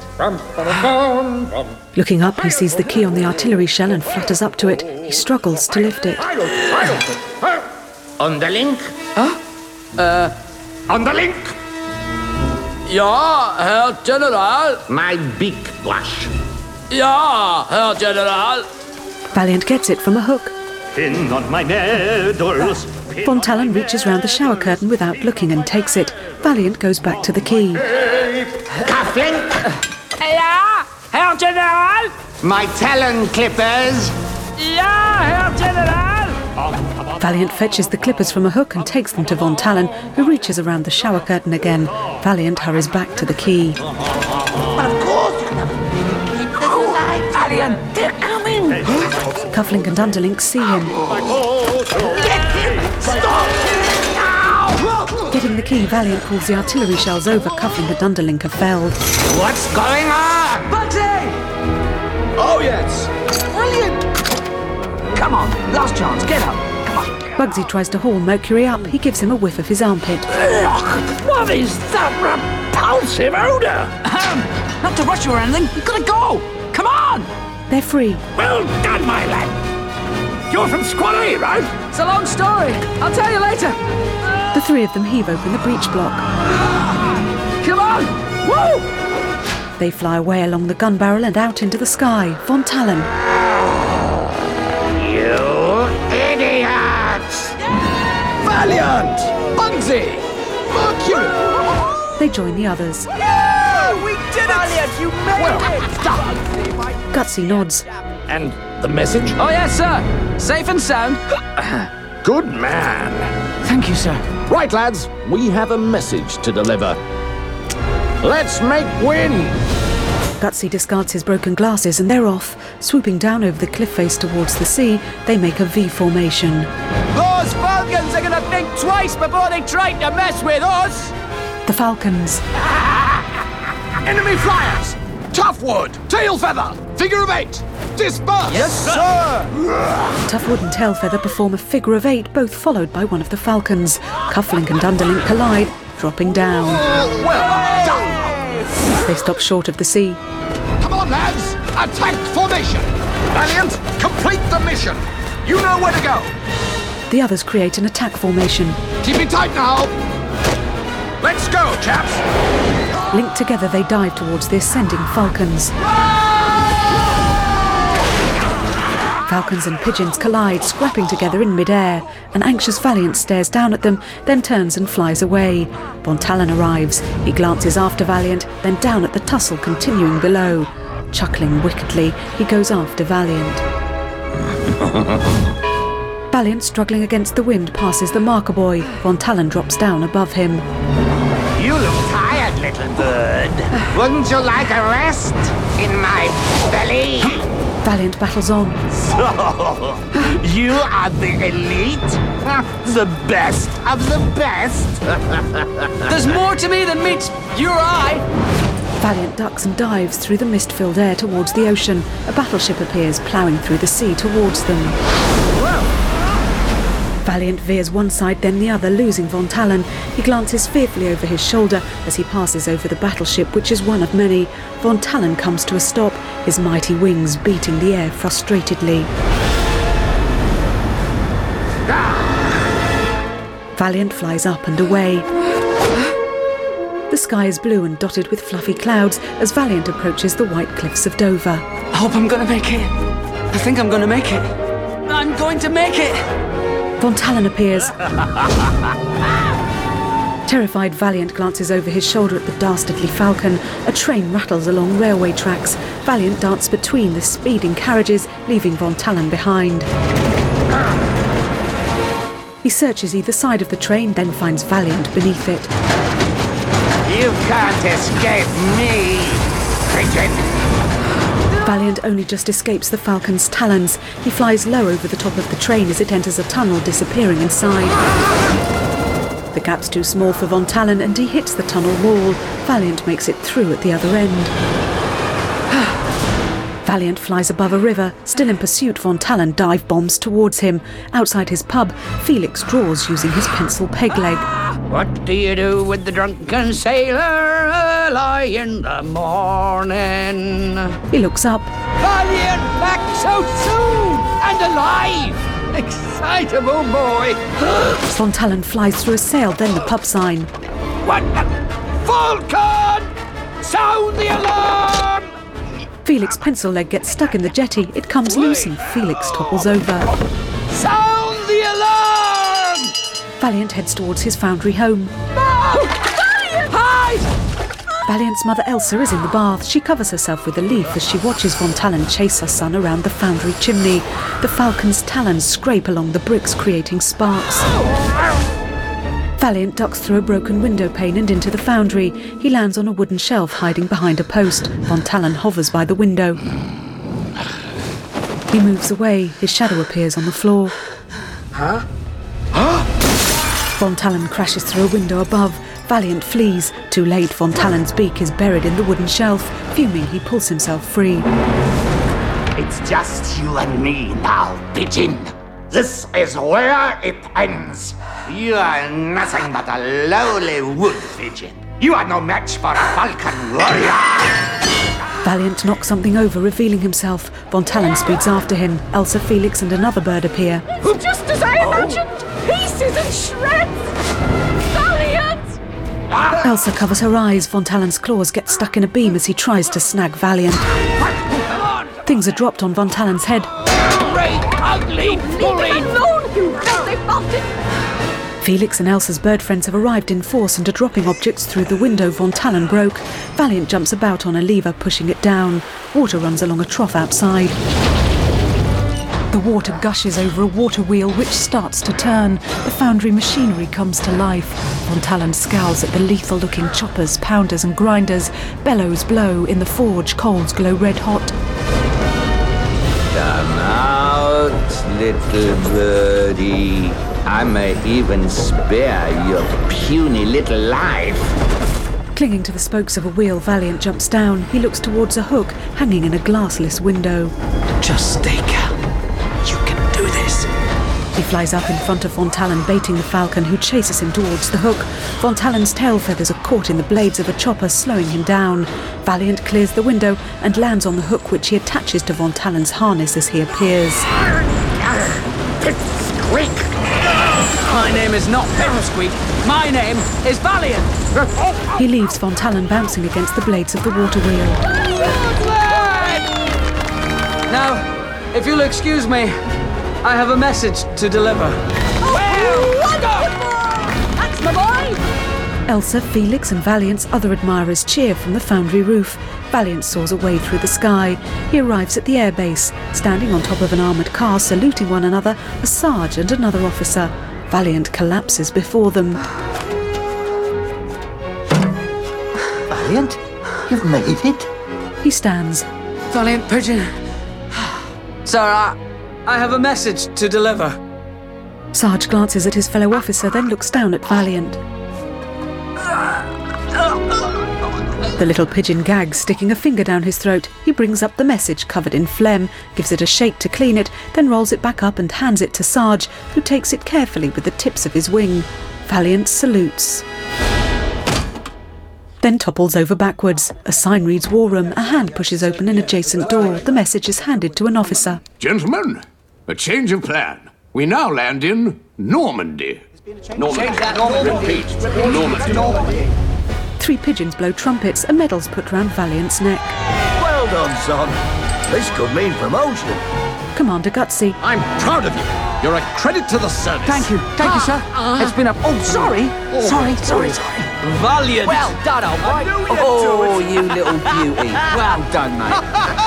Looking up, he sees the key on the artillery shell and flutters up to it. He struggles to lift it. On the link? Huh? Uh... On the link? Ja, Herr General. My beak wash. Ja, Herr General. Valiant gets it from a hook. Pin on my medals. Von Talon reaches round the shower curtain without looking and takes it. Valiant goes back to the key. Cufflink. Ja, Herr General. My talon clippers. Ja, Herr General. Valiant fetches the clippers from a hook and takes them to Von Talon, who reaches around the shower curtain again. Valiant hurries back to the key. But of course you can have keep this alive. Valiant, they're coming. Cufflink and Underlink see him. Get him! Stop him now! Getting the key, Valiant pulls the artillery shells over. Cufflink and Underlink have failed. What's going on? Bugsy! Oh, yes. Brilliant! Come on, last chance, get up. Come on. Bugsy tries to haul Mercury up. He gives him a whiff of his armpit. Ugh, what is that repulsive odour? Um, not to rush you or anything. You've got to go. Come on. They're free. Well done, my lad. You're from Squad A, right? It's a long story. I'll tell you later. The three of them heave open the breech block. Come on. Woo! They fly away along the gun barrel and out into the sky. Von Talon. You idiots! Valiant! Bugsy! Mercury! They join the others. Yeah! We did it! Valiant, you made well, it! Stop! Gutsy nods. And the message? Oh, yes, sir. Safe and sound. Good man. Thank you, sir. Right, lads. We have a message to deliver. Let's make wind! Gutsy discards his broken glasses and they're off. Swooping down over the cliff face towards the sea, they make a V formation. Those Falcons are gonna think twice before they try to mess with us! The Falcons. Enemy flyers! Toughwood! Tailfeather! Figure of eight! Disperse! Yes, sir! Toughwood and Tailfeather perform a figure of eight, both followed by one of the Falcons. Cufflink and Underlink collide, dropping down. Well done! They stop short of the sea. Come on, lads! Attack formation! Valiant, complete the mission! You know where to go! The others create an attack formation. Keep it tight now! Let's go, chaps! Linked together, they dive towards the ascending Falcons. Falcons and pigeons collide, scrapping together in mid-air. An anxious Valiant stares down at them, then turns and flies away. Von Talon arrives. He glances after Valiant, then down at the tussle continuing below. Chuckling wickedly, he goes after Valiant. Valiant, struggling against the wind, passes the marker boy. Von Talon drops down above him. You look tired, little bird. Wouldn't you like a rest in my belly? Valiant battles on. So, you are the elite? The best of the best? There's more to me than meets your eye! Valiant ducks and dives through the mist-filled air towards the ocean. A battleship appears, ploughing through the sea towards them. Whoa. Valiant veers one side, then the other, losing Von Talon. He glances fearfully over his shoulder as he passes over the battleship, which is one of many. Von Talon comes to a stop, his mighty wings beating the air frustratedly. Valiant flies up and away. The sky is blue and dotted with fluffy clouds as Valiant approaches the white cliffs of Dover. I hope I'm gonna make it. I think I'm gonna make it. I'm going to make it! Von Talon appears. Terrified, Valiant glances over his shoulder at the dastardly Falcon. A train rattles along railway tracks. Valiant darts between the speeding carriages, leaving Von Talon behind. He searches either side of the train, then finds Valiant beneath it. You can't escape me, pigeon! Valiant only just escapes the Falcon's talons. He flies low over the top of the train as it enters a tunnel, disappearing inside. The gap's too small for Von Talon and he hits the tunnel wall. Valiant makes it through at the other end. Valiant flies above a river. Still in pursuit, Von Talon dive bombs towards him. Outside his pub, Felix draws using his pencil peg leg. What do you do with the drunken sailor early in the morning? He looks up. Valiant back so soon! And alive! Excitable boy! Von Talon flies through a sail, then the pub sign. What the... Falcon! Sound the alarm! Felix's pencil leg gets stuck in the jetty. It comes loose and Felix topples over. Sound the alarm! Valiant heads towards his foundry home. No! Valiant! Hide! Valiant's mother Elsa is in the bath. She covers herself with a leaf as she watches Von Talon chase her son around the foundry chimney. The Falcon's talons scrape along the bricks, creating sparks. Valiant ducks through a broken window pane and into the foundry. He lands on a wooden shelf hiding behind a post. Von Talon hovers by the window. He moves away. His shadow appears on the floor. Huh? Von Talon crashes through a window above. Valiant flees. Too late, Von Talon's beak is buried in the wooden shelf. Fuming, he pulls himself free. It's just you and me now, pigeon. This is where it ends. You are nothing but a lowly wood pigeon. You are no match for a falcon warrior. Valiant knocks something over, revealing himself. Von Talon speeds after him. Elsa, Felix and another bird appear. It's just as I imagined! Pieces and shreds! Valiant! Elsa covers her eyes. Von Talon's claws get stuck in a beam as he tries to snag Valiant. Things are dropped on Von Talon's head. Great, ugly, bully! Leave him alone, you filthy bastard! Felix and Elsa's bird friends have arrived in force and are dropping objects through the window Von Talon broke. Valiant jumps about on a lever, pushing it down. Water runs along a trough outside. The water gushes over a water wheel which starts to turn. The foundry machinery comes to life. Von Talon scowls at the lethal-looking choppers, pounders and grinders. Bellows blow. In the forge, coals glow red-hot. Come out, little birdie. I may even spare your puny little life. Clinging to the spokes of a wheel, Valiant jumps down. He looks towards a hook hanging in a glassless window. Just stay calm. You can do this. He flies up in front of Von Talon, baiting the falcon, who chases him towards the hook. Von Talon's tail feathers are caught in the blades of a chopper, slowing him down. Valiant clears the window and lands on the hook, which he attaches to Von Talon's harness as he appears. Pipsqueak! My name is not Pipsqueak. My name is Valiant. He leaves Von Talon bouncing against the blades of the water wheel. Now, if you'll excuse me, I have a message to deliver. That's my boy! Elsa, Felix and Valiant's other admirers cheer from the foundry roof. Valiant soars away through the sky. He arrives at the airbase. Standing on top of an armoured car, saluting one another, a Sarge and another officer. Valiant collapses before them. Valiant? You've made it? He stands. Valiant Pigeon. Sir, I, I have a message to deliver. Sarge glances at his fellow officer, then looks down at Valiant. The little pigeon gags, sticking a finger down his throat. He brings up the message covered in phlegm, gives it a shake to clean it, then rolls it back up and hands it to Sarge, who takes it carefully with the tips of his wing. Valiant salutes. Then topples over backwards. A sign reads War Room. A hand pushes open an adjacent door. The message is handed to an officer. Gentlemen, a change of plan. We now land in Normandy. Normandy. Repeat. Normandy. Normandy. Three pigeons blow trumpets. A medal's put round Valiant's neck. Well done, son. This could mean promotion. Commander Gutsy. I'm proud of you. You're a credit to the service. Thank you. Thank you, sir. It's been a... Oh, sorry. Oh, sorry, sorry, sorry. Valiant. Well done, old boy. Oh, you little beauty. Well done, mate.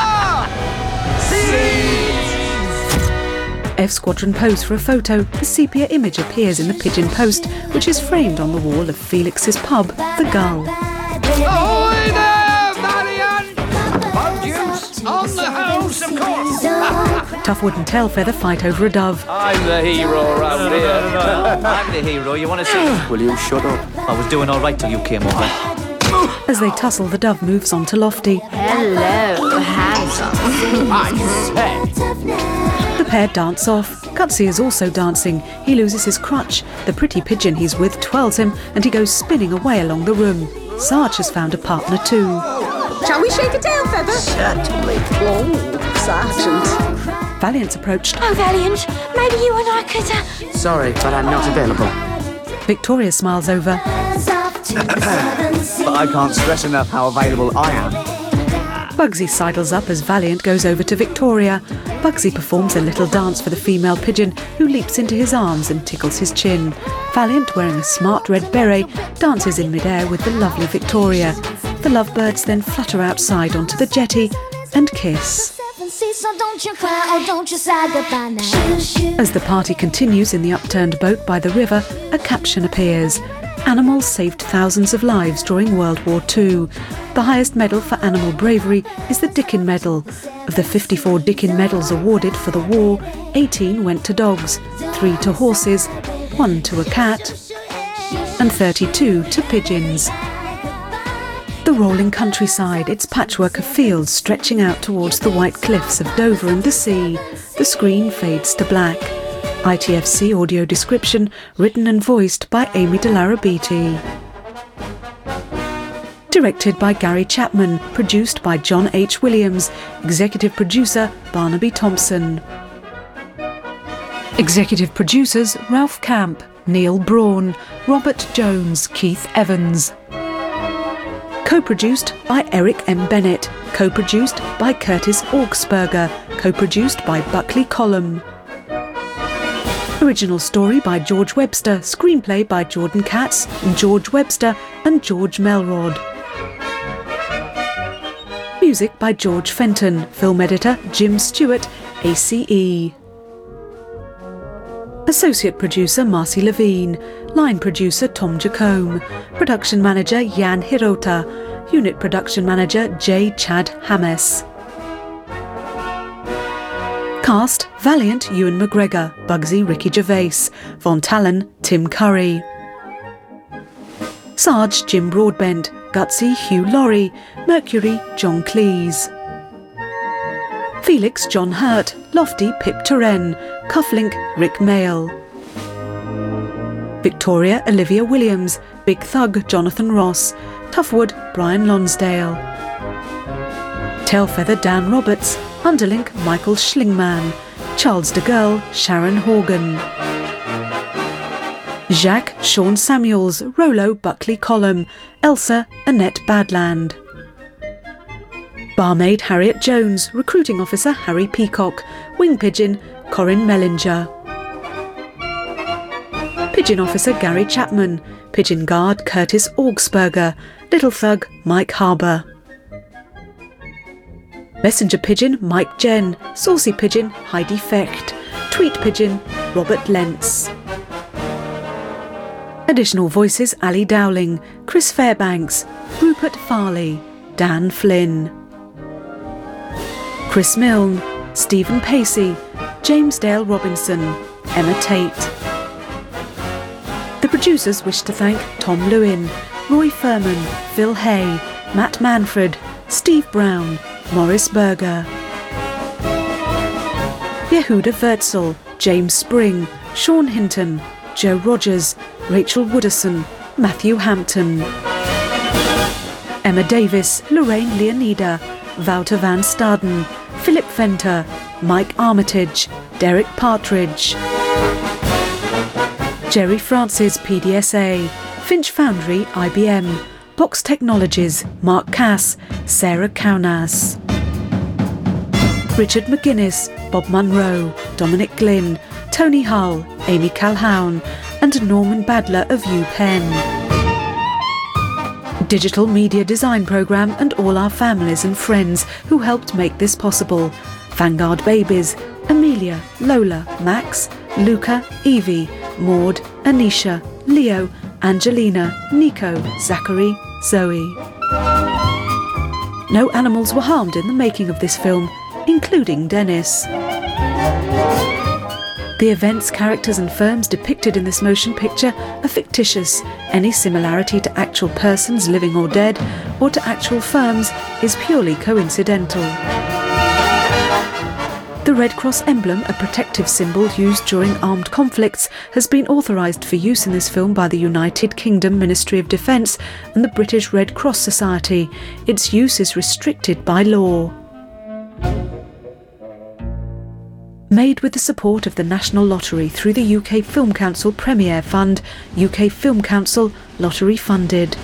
F Squadron pose for a photo. The sepia image appears in the pigeon post, which is framed on the wall of Felix's pub, The Gull. Ahoy there, Valiant! Bug juice on the house, of course! Toughwood and Tailfeather fight over a dove. I'm the hero around here. I'm the hero. You want to see? Will you shut up? I was doing all right till you came over. As they tussle, the dove moves on to Lofty. Hello, handsome. I say. The pair dance off. Gutsy is also dancing. He loses his crutch. The pretty pigeon he's with twirls him, and he goes spinning away along the room. Sarge has found a partner too. Shall we shake a tail feather? Certainly. Oh, Sergeant. Valiant's approached. Oh, Valiant, maybe you and I could... Uh... Sorry, but I'm not available. Victoria smiles over. But I can't stress enough how available I am. Bugsy sidles up as Valiant goes over to Victoria. Bugsy performs a little dance for the female pigeon, who leaps into his arms and tickles his chin. Valiant, wearing a smart red beret, dances in midair with the lovely Victoria. The lovebirds then flutter outside onto the jetty and kiss. As the party continues in the upturned boat by the river, a caption appears. Animals saved thousands of lives during World War Two. The highest medal for animal bravery is the Dickin Medal. Of the fifty-four Dickin Medals awarded for the war, eighteen went to dogs, three to horses, one to a cat, and thirty-two to pigeons. The rolling countryside, its patchwork of fields stretching out towards the white cliffs of Dover and the sea. The screen fades to black. I T F C audio description, written and voiced by Amy De Larrabiti. Directed by Gary Chapman, produced by John H. Williams, executive producer Barnaby Thompson. Executive producers Ralph Camp, Neil Braun, Robert Jones, Keith Evans. Co-produced by Eric M. Bennett, co-produced by Curtis Augsburger, co-produced by Buckley Collum. Original story by George Webster, screenplay by Jordan Katz and George Webster and George Melrod. Music by George Fenton, film editor Jim Stewart, A C E. Associate producer Marcy Levine, line producer Tom Jacome, production manager Jan Hirota, unit production manager J. Chad Hames. Cast: Valiant Ewan McGregor, Bugsy Ricky Gervais, Von Talon Tim Curry, Sarge Jim Broadbent, Gutsy Hugh Laurie, Mercury John Cleese, Felix John Hurt, Lofty Pip Turenne, Cufflink Rick Mail, Victoria Olivia Williams, Big Thug Jonathan Ross, Toughwood Brian Lonsdale, Tailfeather Dan Roberts, Underlink Michael Schlingman, Charles de Gaulle Sharon Horgan, Jacques Sean Samuels, Rollo Buckley Collum, Elsa Annette Badland, Barmaid Harriet Jones, Recruiting Officer Harry Peacock, Wing Pigeon Corinne Mellinger, Pigeon Officer Gary Chapman, Pigeon Guard Curtis Augsburger, Little Thug Mike Harbour, Messenger Pigeon Mike Jen, Saucy Pigeon Heidi Fecht, Tweet Pigeon Robert Lentz. Additional voices: Ali Dowling, Chris Fairbanks, Rupert Farley, Dan Flynn, Chris Milne, Stephen Pacey, James Dale Robinson, Emma Tate. The producers wish to thank Tom Lewin, Roy Furman, Phil Hay, Matt Manfred, Steve Brown, Morris Berger, Yehuda Wurtzel, James Spring, Sean Hinton, Joe Rogers, Rachel Wooderson, Matthew Hampton, Emma Davis, Lorraine Leonida, Wouter van Staden, Philip Venter, Mike Armitage, Derek Partridge, Jerry Francis, P D S A, Finch Foundry, I B M, Box Technologies, Mark Cass, Sarah Kaunas, Richard McGuinness, Bob Munro, Dominic Glynn, Tony Hull, Amy Calhoun, and Norman Badler of UPenn. Digital Media Design Programme and all our families and friends who helped make this possible: Vanguard Babies, Amelia, Lola, Max, Luca, Evie, Maud, Anisha, Leo, Angelina, Nico, Zachary, Zoe. No animals were harmed in the making of this film, including Dennis. The events, characters and firms depicted in this motion picture are fictitious. Any similarity to actual persons, living or dead, or to actual firms is purely coincidental. The Red Cross emblem, a protective symbol used during armed conflicts, has been authorised for use in this film by the United Kingdom Ministry of Defence and the British Red Cross Society. Its use is restricted by law. Made with the support of the National Lottery through the U K Film Council Premiere Fund, U K Film Council, lottery funded.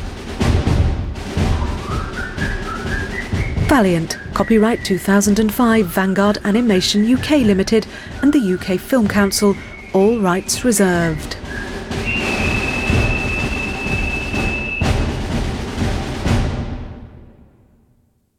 Valiant, copyright two thousand five, Vanguard Animation U K Limited and the U K Film Council, all rights reserved.